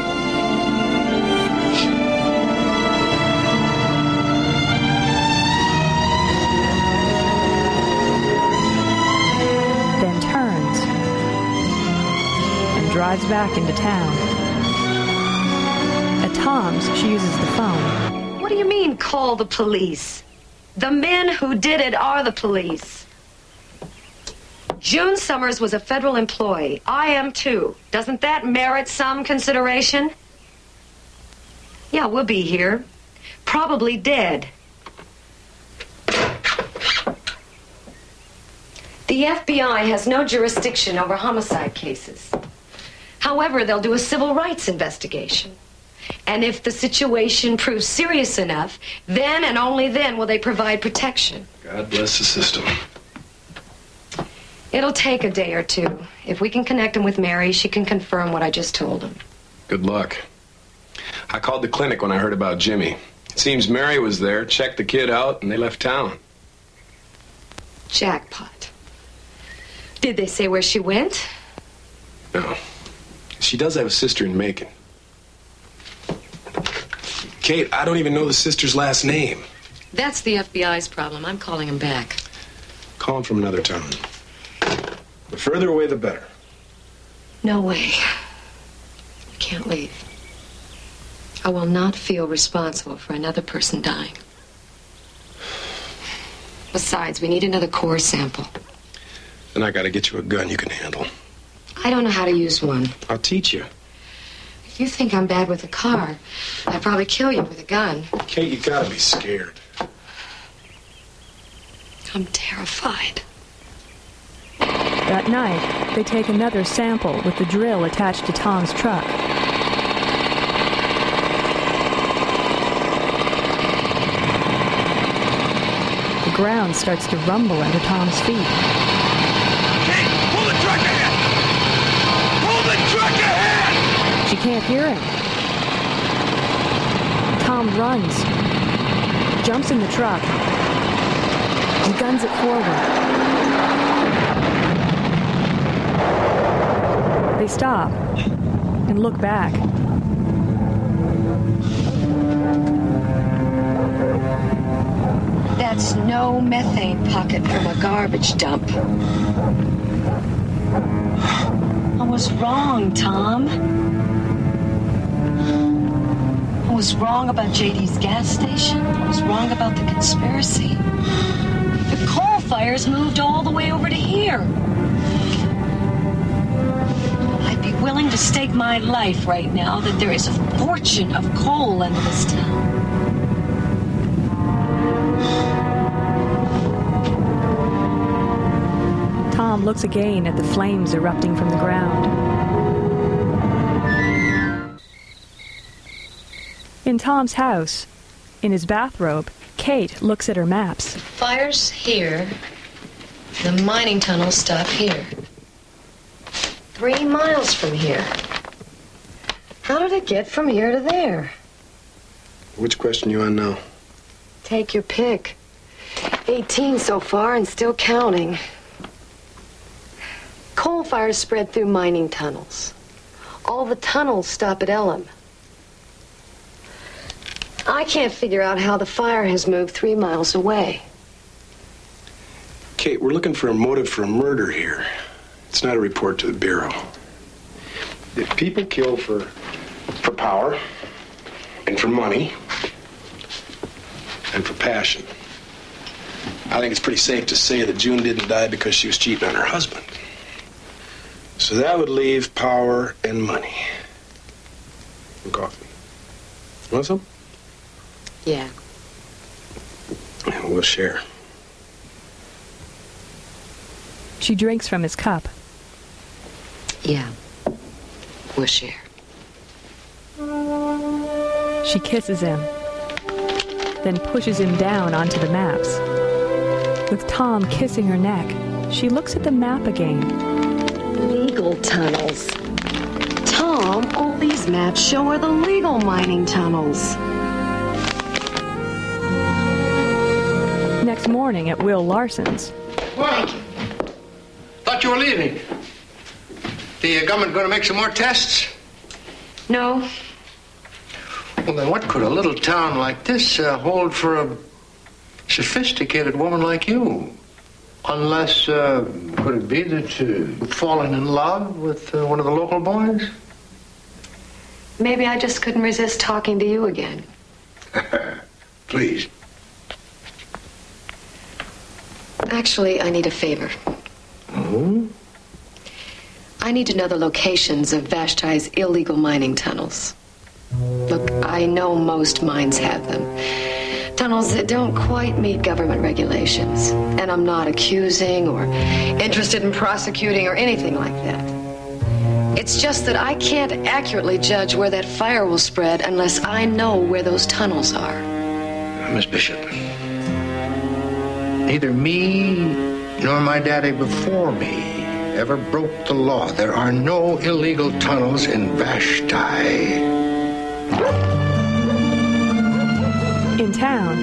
Then turns and drives back into town. At Tom's, she uses the phone. What do you mean, call the police? The men who did it are the police. June Summers was a federal employee. I am too. Doesn't that merit some consideration? Yeah, we'll be here. Probably dead. The F B I has no jurisdiction over homicide cases. However, they'll do a civil rights investigation. And if the situation proves serious enough, then and only then will they provide protection. God bless the system. It'll take a day or two. If we can connect him with Mary, she can confirm what I just told him. Good luck. I called the clinic when I heard about Jimmy. It seems Mary was there, checked the kid out, and they left town. Jackpot. Did they say where she went? No. She does have a sister in Macon. Kate, I don't even know the sister's last name. That's the F B I's problem. I'm calling him back. Call him from another town. The further away, the better. No way. I can't leave. I will not feel responsible for another person dying. Besides, we need another core sample. Then I gotta get you a gun you can handle. I don't know how to use one. I'll teach you. If you think I'm bad with a car, I'd probably kill you with a gun. Kate, you gotta be scared. I'm terrified. That night, they take another sample with the drill attached to Tom's truck. The ground starts to rumble under Tom's feet. Kate, pull the truck ahead! Pull the truck ahead! She can't hear him. Tom runs, jumps in the truck, and guns it forward. They stop and look back. That's no methane pocket from a garbage dump. I was wrong, Tom. I was wrong about J D's gas station. I was wrong about the conspiracy. The coal fires moved all the way over to here. I'd be willing to stake my life right now that there is a fortune of coal under this town. Tom looks again at the flames erupting from the ground. In Tom's house, in his bathrobe, Kate looks at her maps. Fire's here. The mining tunnels stop here. Three miles from here. How did it get from here to there? Which question you on now? Take your pick. eighteen so far and still counting. Coal fires spread through mining tunnels. All the tunnels stop at Elam. I can't figure out how the fire has moved three miles away. Kate, we're looking for a motive for a murder here. It's not a report to the Bureau. If people kill for, for power and for money, and for passion. I think it's pretty safe to say that June didn't die because she was cheating on her husband. So that would leave power and money. And coffee. Want some? Yeah. And we'll share. She drinks from his cup. Yeah. We'll share. She kisses him, then pushes him down onto the maps. With Tom kissing her neck, she looks at the map again. Legal tunnels. Tom, all these maps show are the legal mining tunnels. Next morning at Will Larson's. What? Thought you were leaving. The uh, government going to make some more tests? No. Well, then what could a little town like this uh, hold for a sophisticated woman like you? Unless, uh, could it be that uh, you've fallen in love with uh, one of the local boys? Maybe I just couldn't resist talking to you again. Please. Actually, I need a favor. Oh? I need to know the locations of Vashti's illegal mining tunnels. Look, I know most mines have them. Tunnels that don't quite meet government regulations. And I'm not accusing or interested in prosecuting or anything like that. It's just that I can't accurately judge where that fire will spread unless I know where those tunnels are. Miss Bishop, neither me nor my daddy before me ever broke the law. There are no illegal tunnels in Vashti. In town,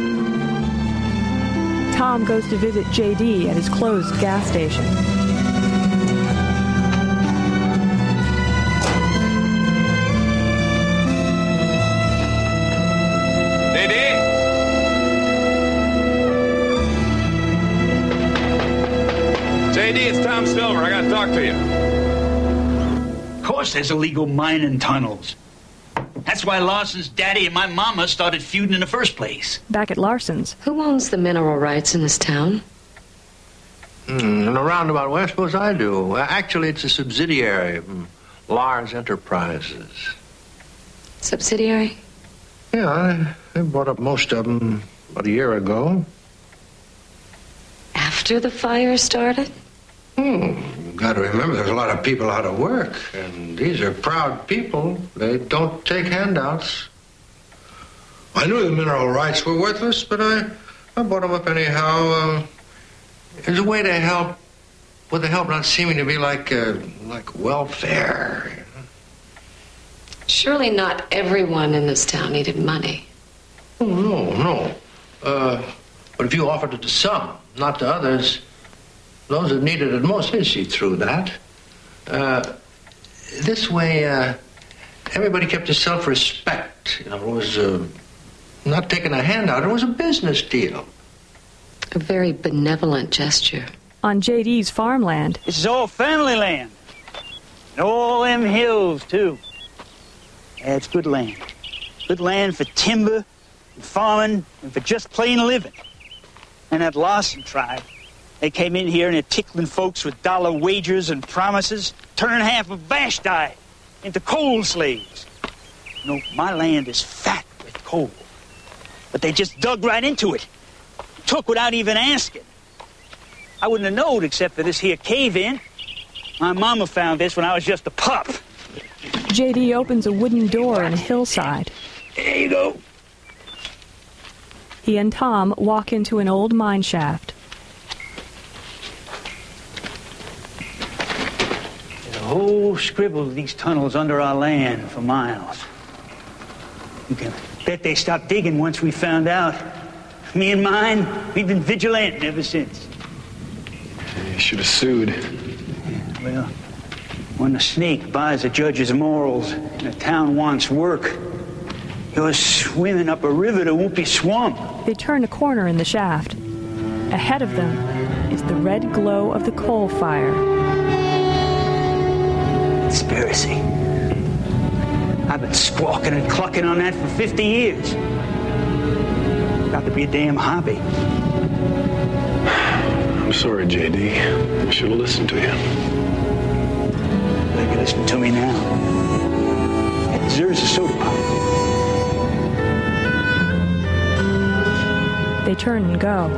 Tom goes to visit J D at his closed gas station. J D? J D, it's Tom Silver. I gotta talk to you. Of course there's illegal mining tunnels. That's why Larson's daddy and my mama started feuding in the first place. Back at Larson's. Who owns the mineral rights in this town? Mm, in a roundabout way, I suppose I do. Actually, it's a subsidiary of Lars Enterprises. Subsidiary? Yeah, I, I bought up most of them about a year ago. After the fire started? Hmm. You've got to remember there's a lot of people out of work, and these are proud people. They don't take handouts. I knew the mineral rights were worthless, but I, I bought them up anyhow. Uh, it's a way to help, with the help not seeming to be like, uh, like welfare. You know? Surely not everyone in this town needed money. Oh, no, no. Uh, but if you offered it to some, not to others, those that needed it most, they'd see through that. Uh, this way, uh, everybody kept their self-respect. You know, it was uh, not taking a handout. It was a business deal. A very benevolent gesture. On J D's farmland. This is all family land. And all them hills, too. Yeah, it's good land. Good land for timber, and farming, and for just plain living. And that Larson tribe, they came in here and they're tickling folks with dollar wagers and promises, turning half of Vashti into coal slaves. You know, my land is fat with coal. But they just dug right into it. Took without even asking. I wouldn't have known except for this here cave-in. My mama found this when I was just a pup. J D opens a wooden door in a hillside. There you go. He and Tom walk into an old mine shaft. There's a whole scribble of these tunnels under our land for miles. You can bet they stopped digging once we found out. Me and mine, we've been vigilant ever since. You should have sued. Yeah, well, when the snake buys a judge's morals and the town wants work, you're swimming up a river that won't be swamped. They turn a corner in the shaft. Ahead of them is the red glow of the coal fire. Conspiracy. I've been squawking and clucking on that for fifty years. Got to be a damn hobby. I'm sorry, J D. I should have listened to you. They can listen to me now. That deserves a soda pop. They turn and go.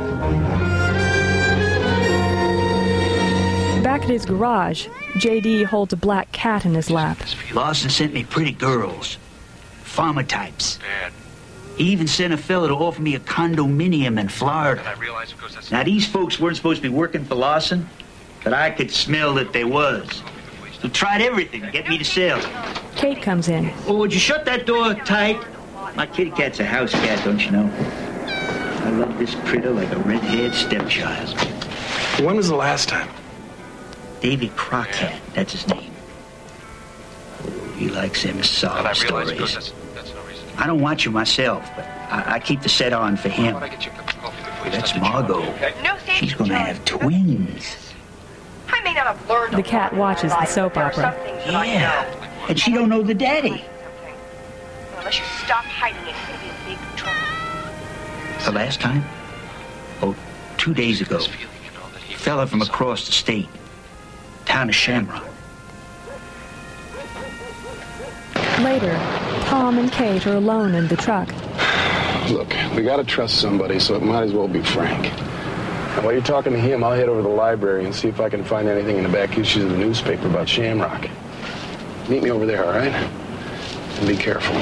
Back at his garage, J D holds a black cat in his lap. Lawson sent me pretty girls. Farmer types. He even sent a fella to offer me a condominium in Florida. Now, these folks weren't supposed to be working for Lawson, but I could smell that they was. So tried everything to get me to sell. Kate comes in. Oh, would you shut that door tight? My kitty cat's a house cat, don't you know? I love this critter like a red-haired stepchild. When was the last time? Davy Crockett, that's his name. He likes them sob stories. I don't watch him myself, but I, I keep the set on for him. That's Margot. She's gonna have twins. I may not have learned. The cat watches the soap opera. Yeah, and she don't know the daddy. Unless you stop hiding it, it's gonna be a big trouble. The last time? Oh, two days ago. Fella from across the state. Town of Shamrock. Later, Tom and Kate are alone in the truck. Look, we gotta trust somebody, so it might as well be Frank. And while you're talking to him, I'll head over to the library and see if I can find anything in the back issues of the newspaper about Shamrock. Meet me over there, all right? And be careful.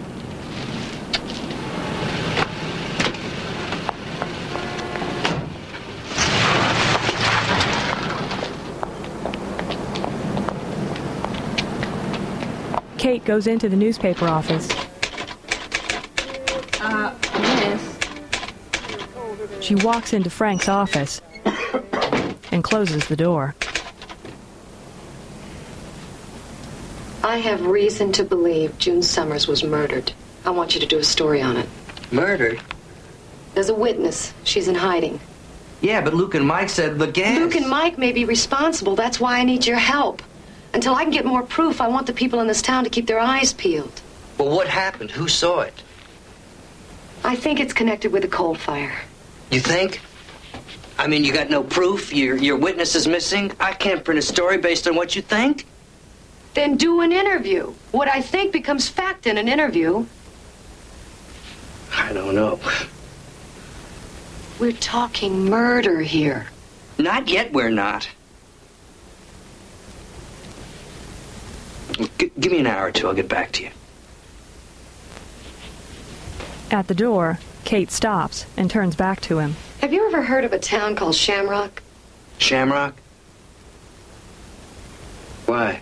Kate goes into the newspaper office. Uh, yes. She walks into Frank's office and closes the door. I have reason to believe June Summers was murdered. I want you to do a story on it. Murdered? There's a witness. She's in hiding. Yeah, but Luke and Mike said the gas. Luke and Mike may be responsible. That's why I need your help. Until I can get more proof, I want the people in this town to keep their eyes peeled. Well, what happened? Who saw it? I think it's connected with a coal fire. You think? I mean, you got no proof? Your, your witness is missing? I can't print a story based on what you think. Then do an interview. What I think becomes fact in an interview. I don't know. We're talking murder here. Not yet, we're not. G- give me an hour or two, I'll get back to you. At the door, Kate stops and turns back to him. Have you ever heard of a town called Shamrock? Shamrock? Why?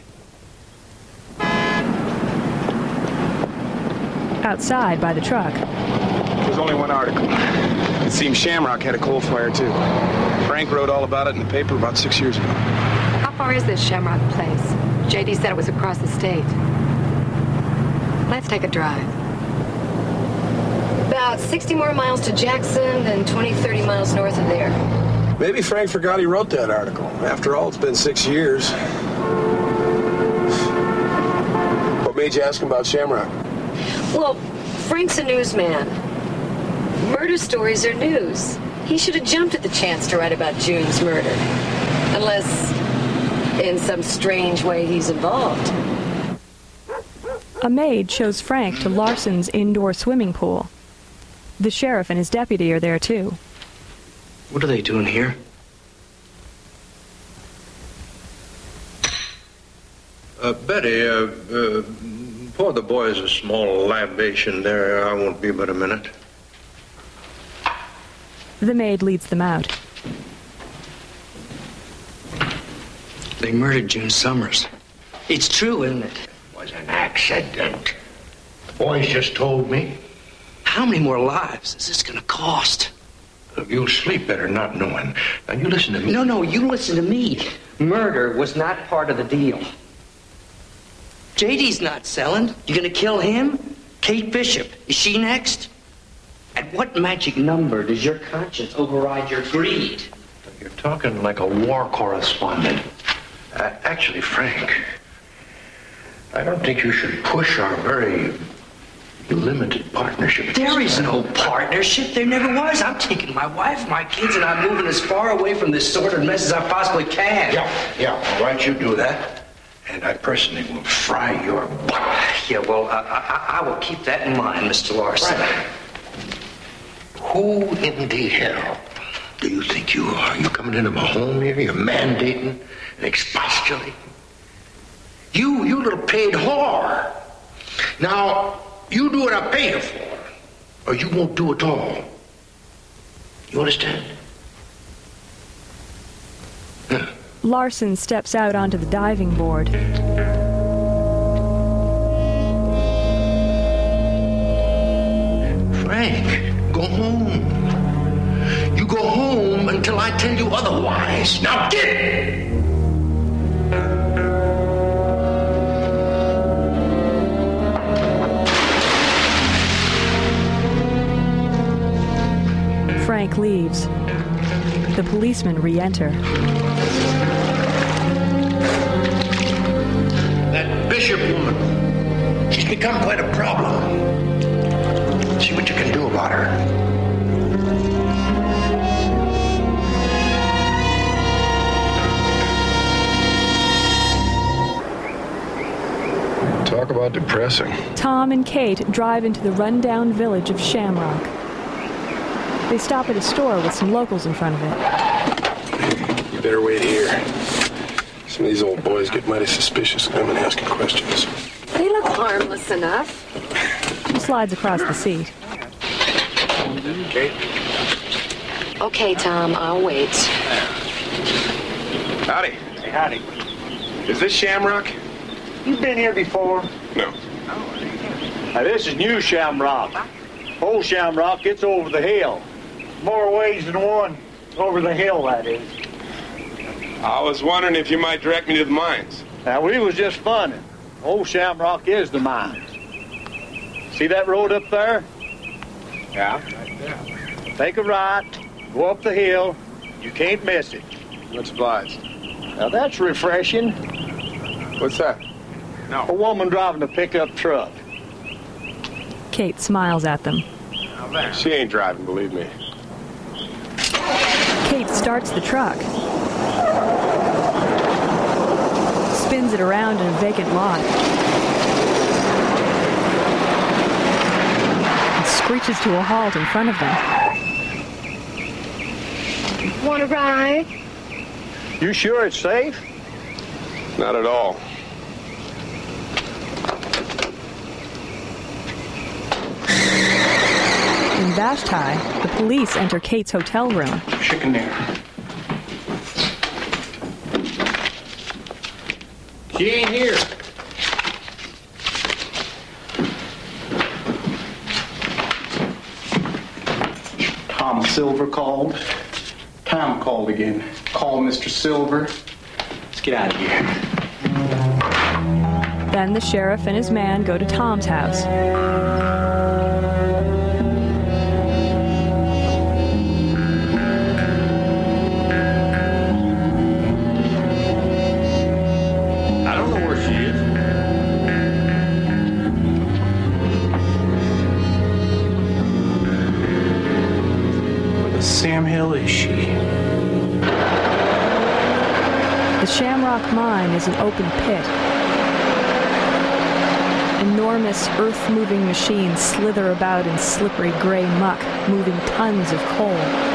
Outside by the truck. There's only one article. It seems Shamrock had a coal fire, too. Frank wrote all about it in the paper about six years ago. How far is this Shamrock place? J D said it was across the state. Let's take a drive. About sixty more miles to Jackson, then twenty, thirty miles north of there. Maybe Frank forgot he wrote that article. After all, it's been six years. What made you ask him about Shamrock? Well, Frank's a newsman. Murder stories are news. He should have jumped at the chance to write about June's murder. Unless, in some strange way, he's involved. A maid shows Frank to Larson's indoor swimming pool. The sheriff and his deputy are there, too. What are they doing here? Uh, Betty, uh, uh, pour the boys a small libation there. I won't be but a minute. The maid leads them out. They murdered June Summers. It's true, isn't it? It was an accident. The boys just told me. How many more lives is this gonna cost? You'll sleep better not knowing. Now, you listen to me. No, no, you listen to me. Murder was not part of the deal. J D's not selling. You gonna kill him? Kate Bishop, is she next? At what magic number does your conscience override your greed? You're talking like a war correspondent. Uh, actually, Frank, I don't think you should push our very limited partnership. There is no partnership. There never was. I'm taking my wife, my kids, and I'm moving as far away from this sordid mess as I possibly can. Yeah, yeah, all right, you do that. And I personally will fry your butt. Yeah, well, I, I, I will keep that in mind, Mister Larson. Right. Who in the hell do you think you are? You coming into my home here? You're mandating and expostulating? You, you little paid whore. Now, you do what I pay you for, or you won't do it all. You understand? Yeah. Larson steps out onto the diving board. Frank, go home. You go home until I tell you otherwise. Now get! Frank leaves. The policemen re-enter. That Bishop woman, she's become quite a problem. See what you can do about her. Talk about depressing. Tom and Kate drive into the rundown village of Shamrock. They stop at a store with some locals in front of it. You better wait here. Some of these old boys get mighty suspicious of them and asking questions. They look harmless enough. He slides across the seat. Kate? Okay, Tom, I'll wait. Howdy. Hey, howdy. Is this Shamrock? You been here before? No. Now, this is New Shamrock. Old Shamrock gets over the hill. More ways than one. Over the hill, that is. I was wondering if you might direct me to the mines. Now, we was just funning. Old Shamrock is the mines. See that road up there? Yeah? Take a right, go up the hill. You can't miss it. Much obliged. Now, that's refreshing. What's that? No. A woman driving a pickup truck. Kate smiles at them. She ain't driving, believe me. Kate starts the truck. Spins it around in a vacant lot. And screeches to a halt in front of them. Want to ride? You sure it's safe? Not at all. In Vashti, the police enter Kate's hotel room. Chicken there. She ain't here. Tom Silver called. Tom called again. Call Mister Silver. Let's get out of here. Then the sheriff and his man go to Tom's house. I don't know where she is. Where the Sam Hill is she? The Shamrock Mine is an open pit. Enormous earth-moving machines slither about in slippery gray muck, moving tons of coal.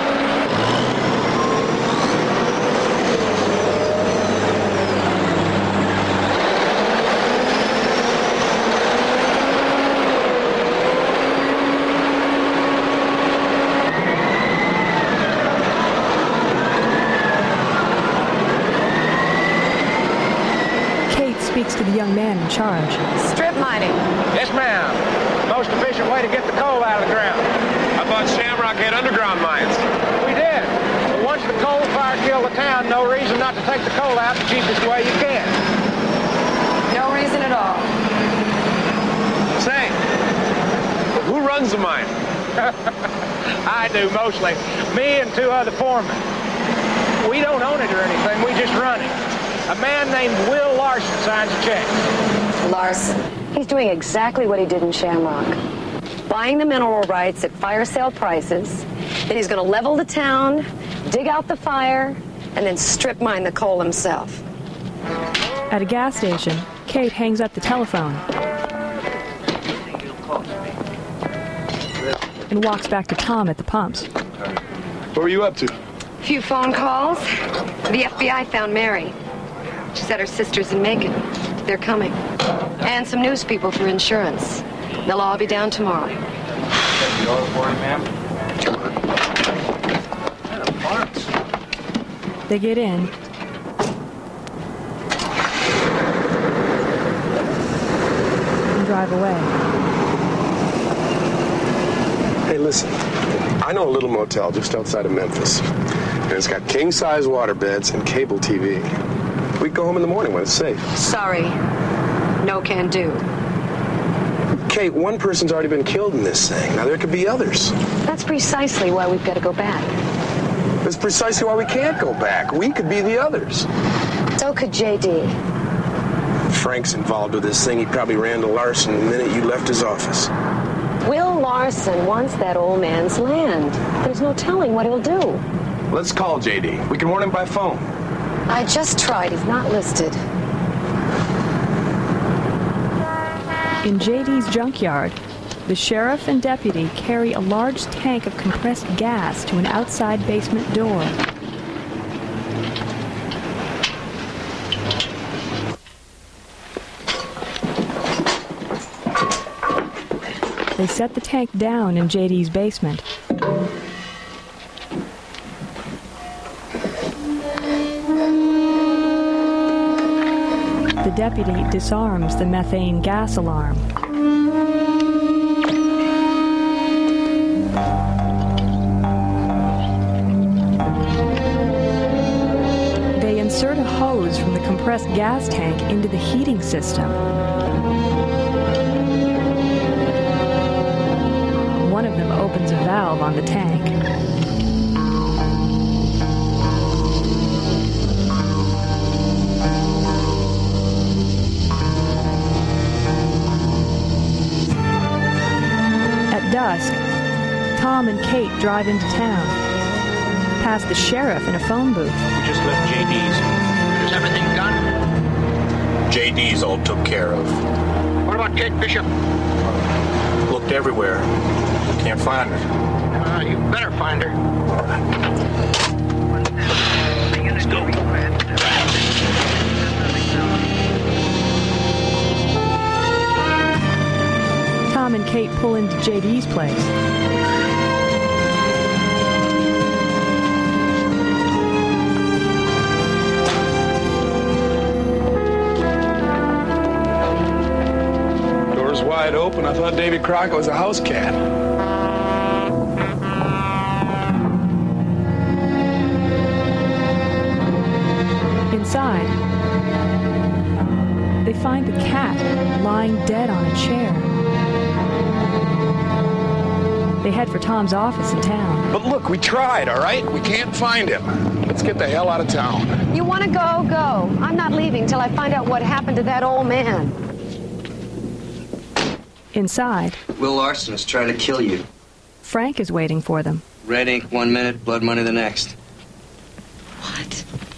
Kate speaks to the young man in charge. Strip mining. Yes, ma'am. Most efficient way to get the coal out of the ground. I thought Shamrock had underground mines. We did. But once the coal fire killed the town, no reason not to take the coal out the cheapest way you can. No reason at all. Say, who runs the mine? I do, mostly. Me and two other foremen. We don't own it or anything. We just run it. A man named Will Larson signs a check. Larson. He's doing exactly what he did in Shamrock. buying the mineral rights at fire sale prices. Then he's going to level the town, dig out the fire, and then strip mine the coal himself. At a gas station, Kate hangs up the telephone and walks back to Tom at the pumps. What were you up to? A few phone calls. The F B I found Mary. She said her sister's in Macon. They're coming. And some news people for insurance. They'll all be down tomorrow. The order for you, ma'am? They get in. And drive away. Hey, listen. I know a little motel just outside of Memphis. And it's got king-size water beds and cable T V. We can go home in the morning when it's safe. Sorry. No can do. Kate, one person's already been killed in this thing. Now, there could be others. That's precisely why we've got to go back. That's precisely why we can't go back. We could be the others. So could J D. Frank's involved with this thing. He probably ran to Larson the minute you left his office. Will Larson wants that old man's land. There's no telling what he'll do. Let's call J D. We can warn him by phone. I just tried. He's not listed. In J D's junkyard, the sheriff and deputy carry a large tank of compressed gas to an outside basement door. They set the tank down in J D's basement. The deputy disarms the methane gas alarm. They insert a hose from the compressed gas tank into the heating system. One of them opens a valve on the tank. At dusk, Tom and Kate drive into town, past the sheriff in a phone booth. We just left J D's. Is everything done? J D's all took care of. What about Kate Bishop? Looked everywhere. Can't find her. Uh, you better find her. Let's go. Tom and Kate pull into J D's place. Doors wide open. I thought Davy Crockett was a house cat. Inside, they find the cat lying dead on a chair. They head for Tom's office in town. But look, we tried, all right? We can't find him. Let's get the hell out of town. You want to go? Go. I'm not leaving till I find out what happened to that old man. Inside, Will Larson is trying to kill you. Frank is waiting for them. Red ink one minute, blood money the next. What?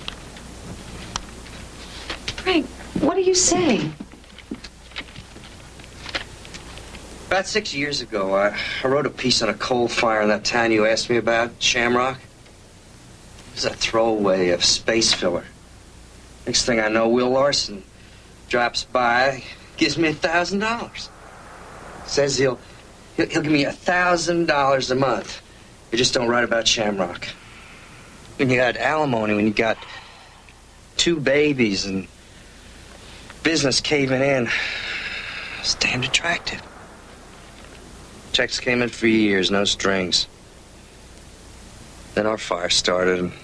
Frank, what are you saying? About six years ago, I, I wrote a piece on a coal fire in that town you asked me about, Shamrock. It was a throwaway of space filler. Next thing I know, Will Larson drops by, gives me a thousand dollars. Says he'll, he'll he'll give me a thousand dollars a month. You just don't write about Shamrock. When you got alimony, when you got two babies and business caving in, it's damned attractive. Checks came in for years, no strings. Then our fire started, and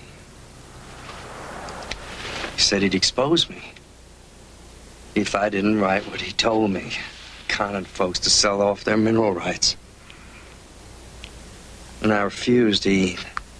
he said he'd expose me if I didn't write what he told me, conning folks to sell off their mineral rights. And I refused. He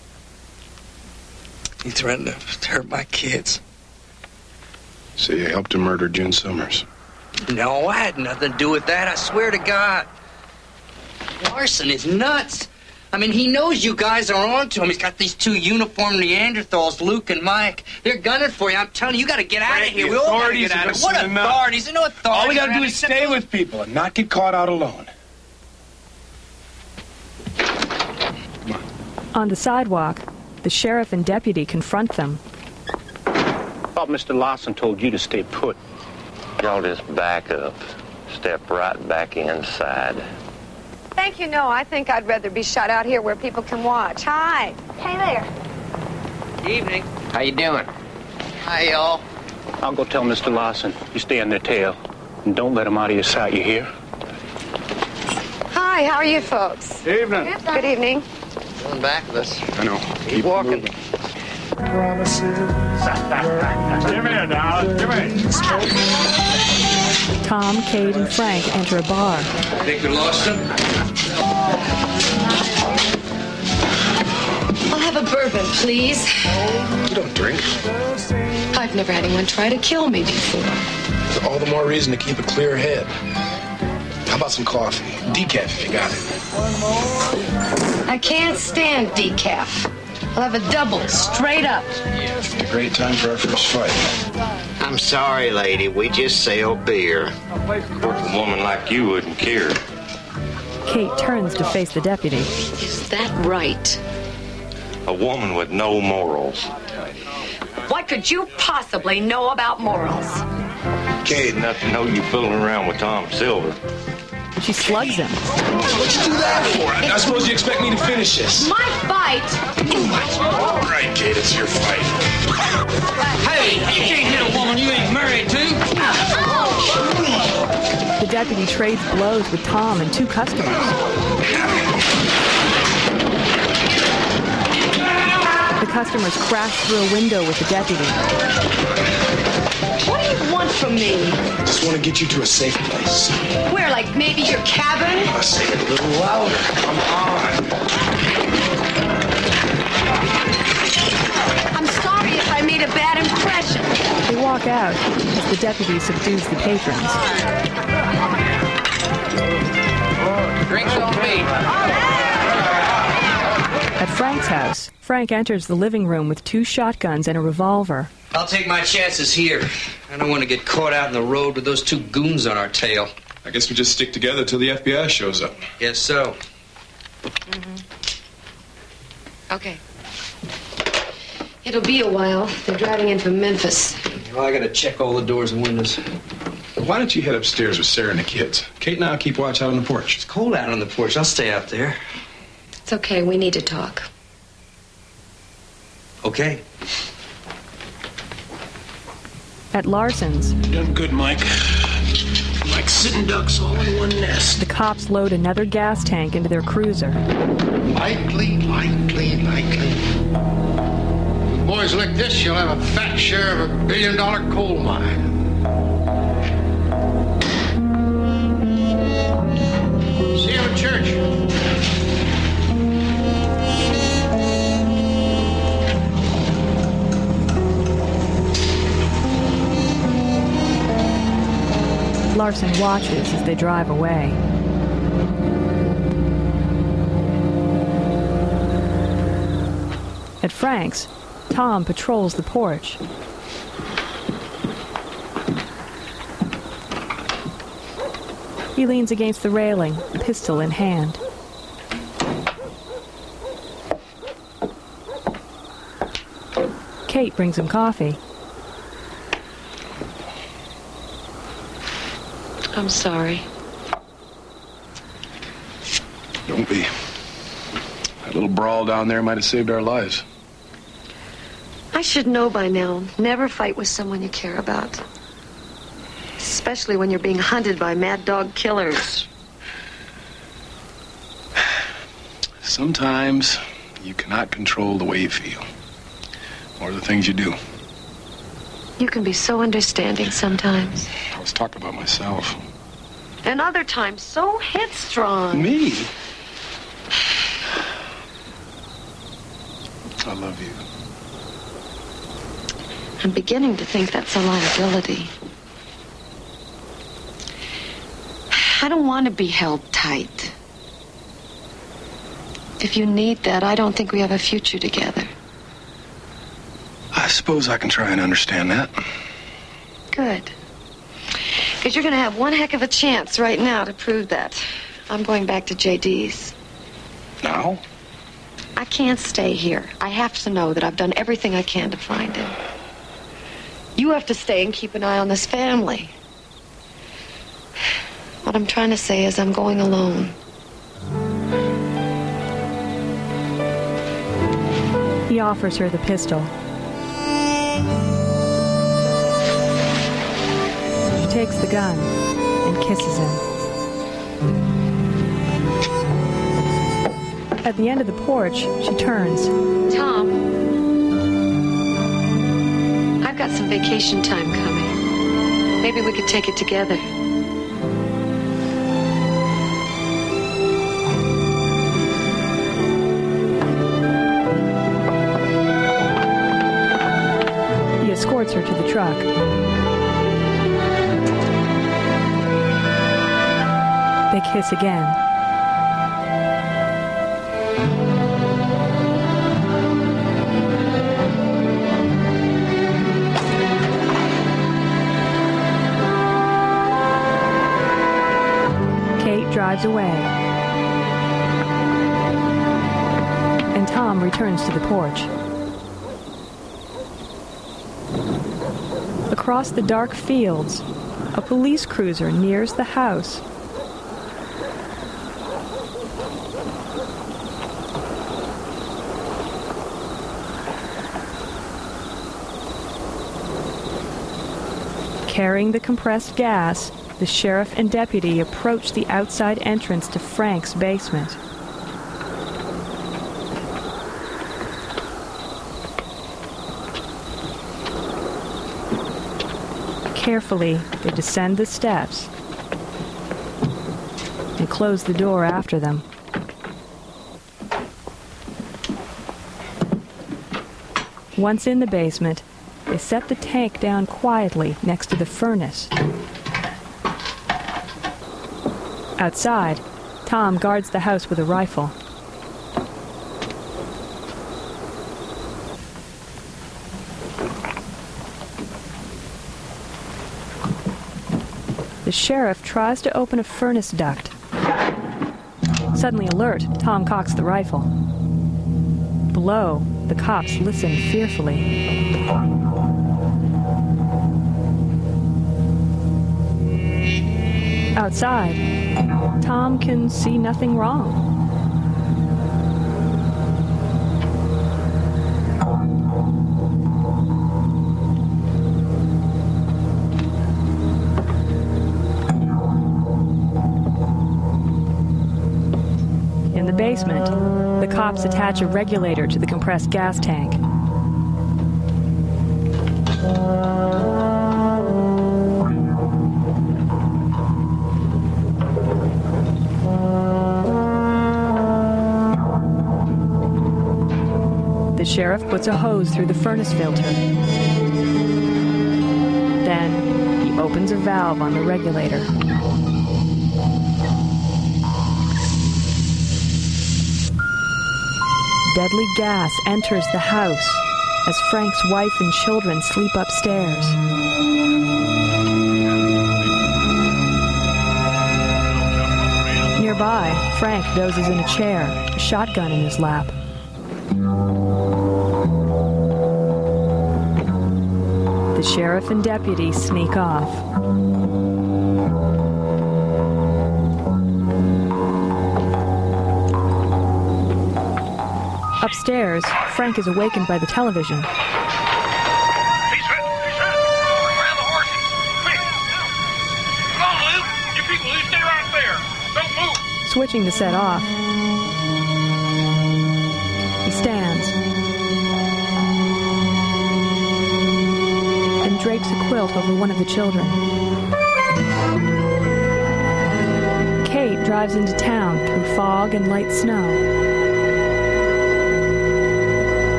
he threatened to hurt my kids. So you helped him murder June Summers? No, I had nothing to do with that. I swear to God. Larson is nuts. I mean, he knows you guys are on to him. He's got these two uniformed Neanderthals, Luke and Mike. They're gunning for you. I'm telling you, you got to get out of here. We all got to get out of here. What authorities? There's no authorities. All we got to do is stay with people and not get caught out alone. On the sidewalk, the sheriff and deputy confront them. I thought Mister Larson told you to stay put. Y'all just back up. Step right back inside. Thank you, no. I think I'd rather be shot out here where people can watch. Hi. Hey there. Evening. How you doing? Hi, y'all. I'll go tell Mister Larson you stay on their tail. And don't let him out of your sight, you hear? Hi, how are you folks? Evening. Good evening. Going back with us. I know. Keep, Keep walking. Promises. Give me a dollar. Give me. Tom, Kate, and Frank enter a bar. Think we lost him? I'll have a bourbon, please. You don't drink. I've never had anyone try to kill me before. There's all the more reason to keep a clear head. How about some coffee? Decaf if you got it. I can't stand decaf. I'll have a double, straight up. It's a great time for our first fight. I'm sorry, lady. We just sell beer. Of course, a woman like you wouldn't care. Kate turns to face the deputy. Is that right? A woman with no morals. What could you possibly know about morals? Kate, enough to know you fooling around with Tom Silver. She slugs him. What'd you do that for? I, I suppose you expect me to finish this. My fight! All right, Kate, it's your fight. Hey, you can't hit a woman you ain't married to. The deputy trades blows with Tom and two customers. The customers crash through a window with the deputy. What do you want from me? I just want to get you to a safe place. Where, like maybe your cabin? I'll say it a little louder. Come on. I'm sorry if I made a bad impression. They walk out as the deputy subdues the patrons. Drinks on me. At Frank's house, Frank enters the living room with two shotguns and a revolver. I'll take my chances here. I don't want to get caught out in the road with those two goons on our tail. I guess we just stick together till the F B I shows up. Guess so. Mm-hmm. Okay. It'll be a while. They're driving in from Memphis. Well, I gotta check all the doors and windows. Why don't you head upstairs with Sarah and the kids? Kate and I'll keep watch out on the porch. It's cold out on the porch. I'll stay out there. It's okay. We need to talk. Okay. At Larson's, Done good, Mike. Like sitting ducks all in one nest. the cops load another gas tank into their cruiser. Lightly, lightly, lightly. With boys like this, you'll have a fat share of a billion-dollar coal mine. See you at church. Larson watches as they drive away. At Frank's, Tom patrols the porch. He leans against the railing, pistol in hand. Kate brings him coffee. I'm sorry. Don't be. That little brawl down there might have saved our lives. I should know by now. Never fight with someone you care about. Especially when you're being hunted by mad dog killers. Sometimes you cannot control the way you feel. Or the things you do. You can be so understanding sometimes. I was talking about myself. And other times so headstrong. Me? I love you. I'm beginning to think that's a liability. I don't want to be held tight. If you need that, I don't think we have a future together. I suppose I can try and understand that. Good. Because you're going to have one heck of a chance right now to prove that. I'm going back to J D's. Now? I can't stay here. I have to know that I've done everything I can to find him. You have to stay and keep an eye on this family. What I'm trying to say is I'm going alone. He offers her the pistol. She takes the gun and kisses him. At the end of the porch, she turns. Tom, I've got some vacation time coming. Maybe we could take it together. He escorts her to the truck. They kiss again. Drives away, and Tom returns to the porch. Across the dark fields, a police cruiser nears the house. Carrying the compressed gas, the sheriff and deputy approach the outside entrance to Frank's basement. Carefully, they descend the steps and close the door after them. Once in the basement, they set the tank down quietly next to the furnace. Outside, Tom guards the house with a rifle. The sheriff tries to open a furnace duct. Suddenly alert, Tom cocks the rifle. Below, the cops listen fearfully. Outside, Tom can see nothing wrong. In the basement, the cops attach a regulator to the compressed gas tank. The sheriff puts a hose through the furnace filter. Then he opens a valve on the regulator. Deadly gas enters the house as Frank's wife and children sleep upstairs. Nearby, Frank dozes in a chair, a shotgun in his lap. The sheriff and deputy sneak off. Upstairs, Frank is awakened by the television. He's hit! He's hit! Bring around the horses! Quick! Come on, Luke! You people, you stay right there! Don't move! Switching the set off, he stands and drapes a quilt over one of the children. Kate drives into town through fog and light snow.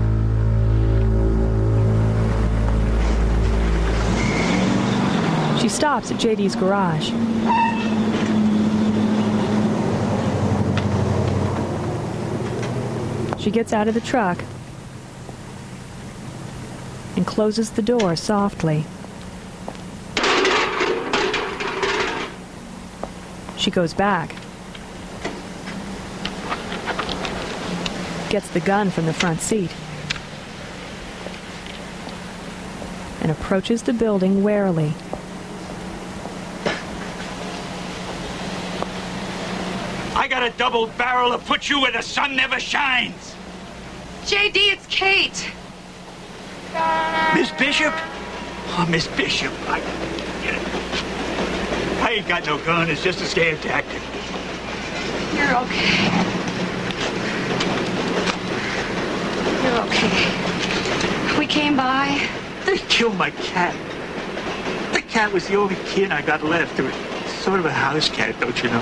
She stops at J D's garage. She gets out of the truck and closes the door softly. She goes back, gets the gun from the front seat, and approaches the building warily. I got a double barrel to put you where the sun never shines. J D, it's Kate. Miss Bishop? Oh, Miss Bishop, I... I ain't got no gun. It's just a scare tactic. You're okay. You're okay. We came by. They killed my cat. The cat was the only kin I got left. It was sort of a house cat, don't you know?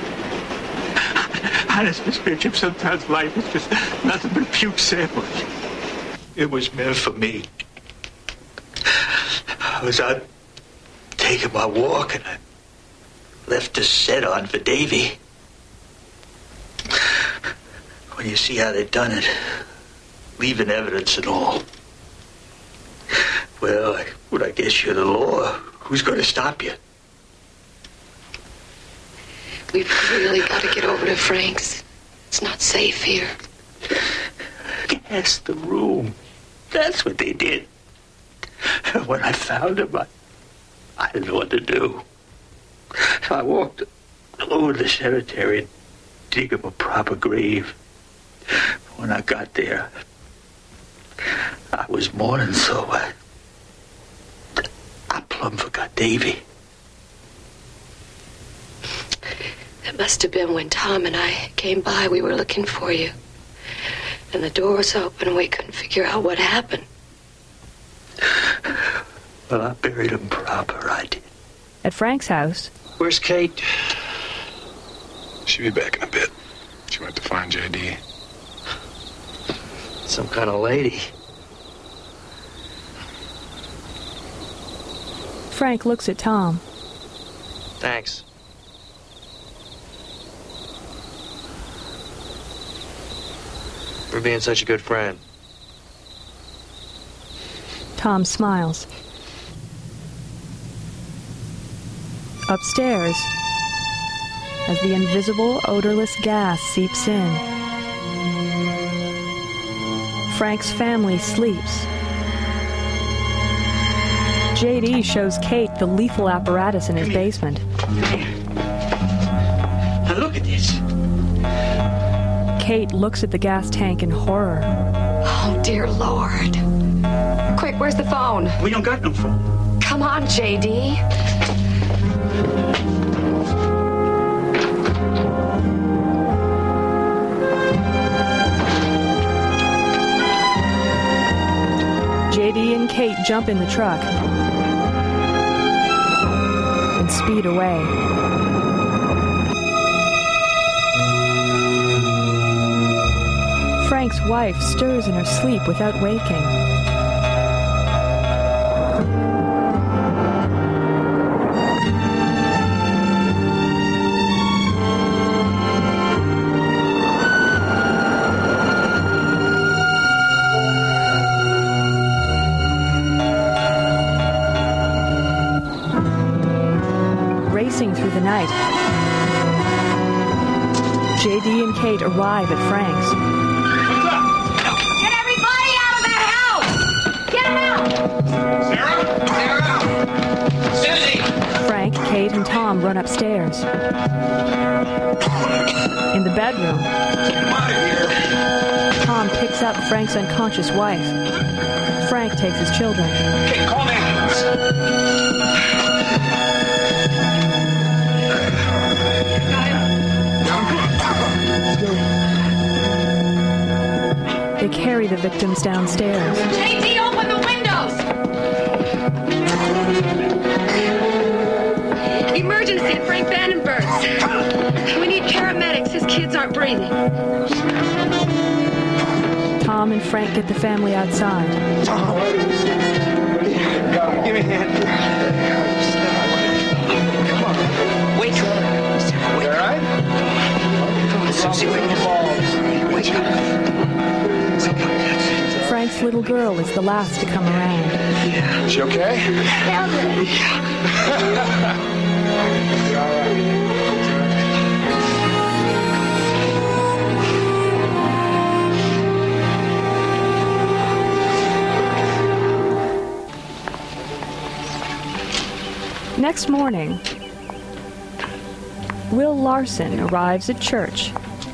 Honest, Miss Bishop, sometimes life is just nothing but puke sandwich. It was meant for me. I was out taking my walk and I left a set on for Davy. When you see how they done it, leaving evidence and all. Well, I, well, I guess you're the law. Who's going to stop you? We've really got to get over to Frank's. It's not safe here. Guess the room. That's what they did. When I found him, I, I didn't know what to do. I walked over to the cemetery and dig him a proper grave. When I got there, I was mourning, so I, I plumb forgot Davy. It must have been when Tom and I came by. We were looking for you. And the door was open and we couldn't figure out what happened. Well, I buried him proper, I did. At Frank's house... Where's Kate? She'll be back in a bit. She went to find J D. Some kind of lady. Frank looks at Tom. Thanks. For being such a good friend. Tom smiles. Upstairs, as the invisible, odorless gas seeps in, Frank's family sleeps. J D shows Kate the lethal apparatus in his basement. Now look at this. Kate looks at the gas tank in horror. Oh, dear Lord. Quick, where's the phone? We don't got no phone. Come on, J D. J D and Kate jump in the truck and speed away. Frank's wife stirs in her sleep without waking. Racing through the night, J D and Kate arrive at Frank's. Get everybody out of that house! Get them out! Sarah? Sarah? Susie! Frank, Kate, and Tom run upstairs. In the bedroom, Tom picks up Frank's unconscious wife. Frank takes his children. Hey, call the ambulance. They carry the victims downstairs. J D, open the windows! Emergency at Frank Vandenberg's. We need paramedics. His kids aren't breathing. Tom and Frank get the family outside. Tom, give me a hand. Wait. Wait. All right? Wake up. Frank's little girl is the last to come around. Is she okay? Next morning, Will Larson arrives at church.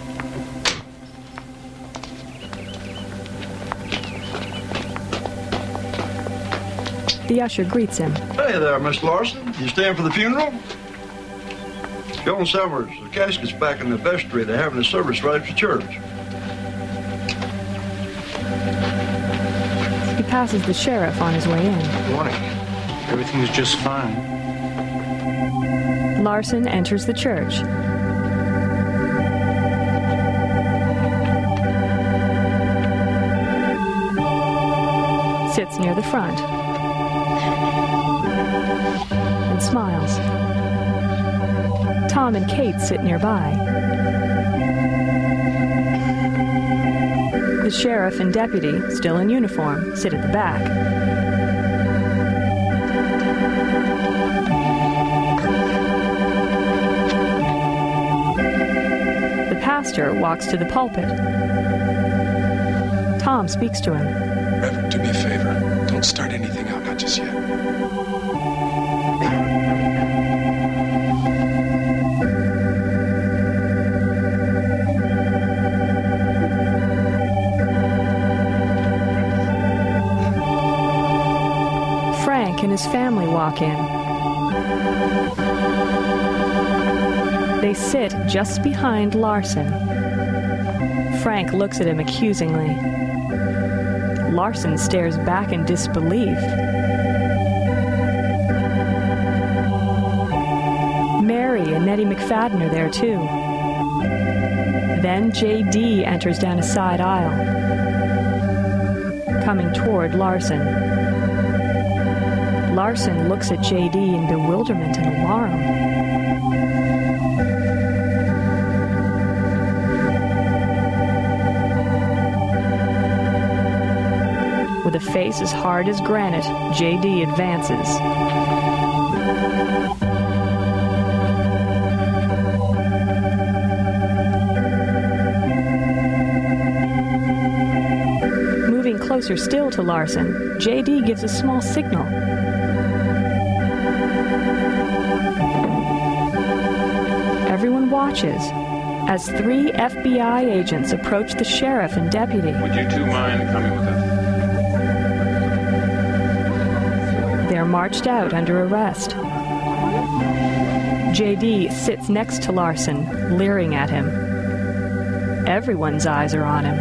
The usher greets him. Hey there, Miss Larson. You staying for the funeral? John Summers, the casket's back in the vestry. They're having a service right after church. He passes the sheriff on his way in. Good morning. Everything's just fine. Larson enters the church. Sits near the front and smiles. Tom and Kate sit nearby. The sheriff and deputy, still in uniform, sit at the back. The pastor walks to the pulpit. Tom speaks to him. Reverend, do me a favor. Don't start anything out, not just yet. Frank and his family walk in. They sit just behind Larson. Frank looks at him accusingly. Larson stares back in disbelief. Mary and Nettie McFadden are there too. Then J D enters down a side aisle, coming toward Larson. Larson looks at J D in bewilderment and alarm. With a face as hard as granite, J D advances. Moving closer still to Larson, J D gives a small signal. Everyone watches as three F B I agents approach the sheriff and deputy. Would you two mind coming with us? They're marched out under arrest. J D sits next to Larson, leering at him. Everyone's eyes are on him.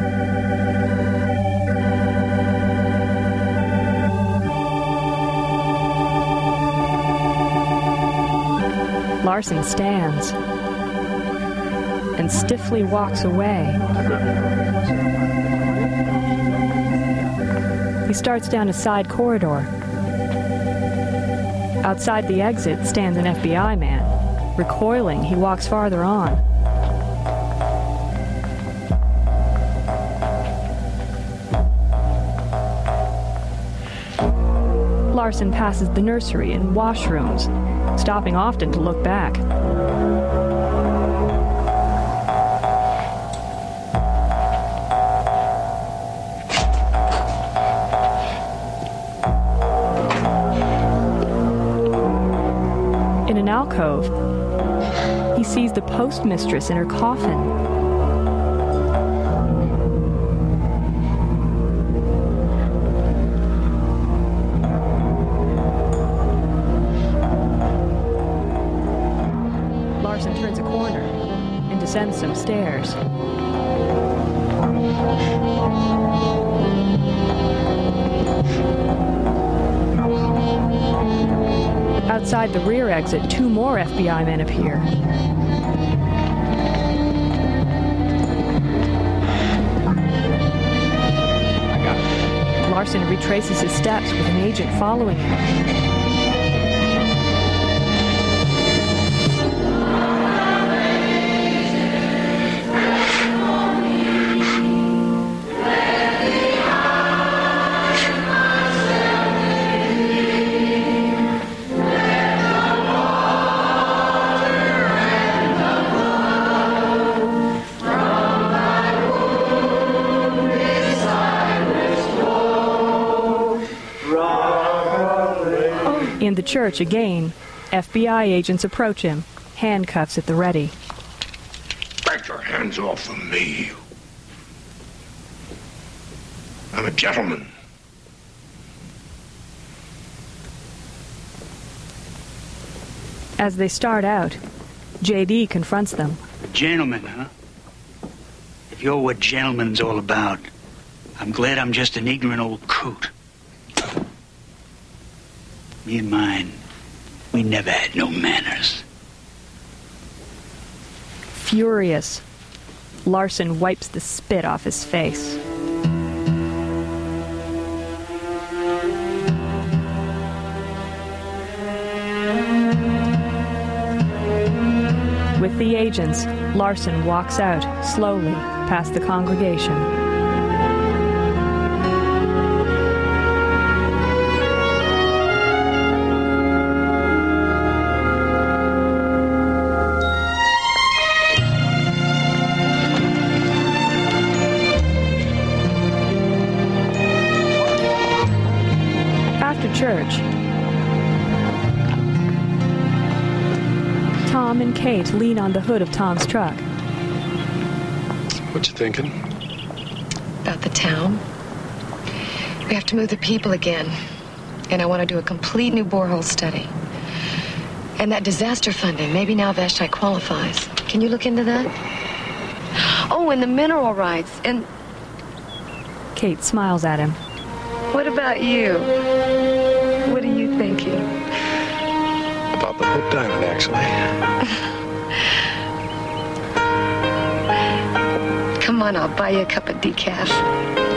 Larson stands and stiffly walks away. He starts down a side corridor. Outside the exit stands an F B I man. Recoiling, he walks farther on. Larson passes the nursery and washrooms, stopping often to look back. In an alcove, he sees the postmistress in her coffin. Larson turns a corner and descends some stairs. Outside the rear exit, two more F B I men appear. Larson retraces his steps with an agent following him. In the church again, F B I agents approach him, handcuffs at the ready. Take your hands off of me. I'm a gentleman. As they start out, J D confronts them. Gentlemen, huh? If you're what gentlemen's all about, I'm glad I'm just an ignorant old coot. Me and mine, we never had no manners. Furious, Larson wipes the spit off his face. With the agents, Larson walks out slowly past the congregation. After church, Tom and Kate lean on the hood of Tom's truck. What you thinking? About the town. We have to move the people again. And I want to do a complete new borehole study. And that disaster funding, maybe now Vashti qualifies. Can you look into that? Oh, and the mineral rights. And Kate smiles at him. what about you? What are you thinking? About the Hope Diamond, actually. Come on, I'll buy you a cup of decaf.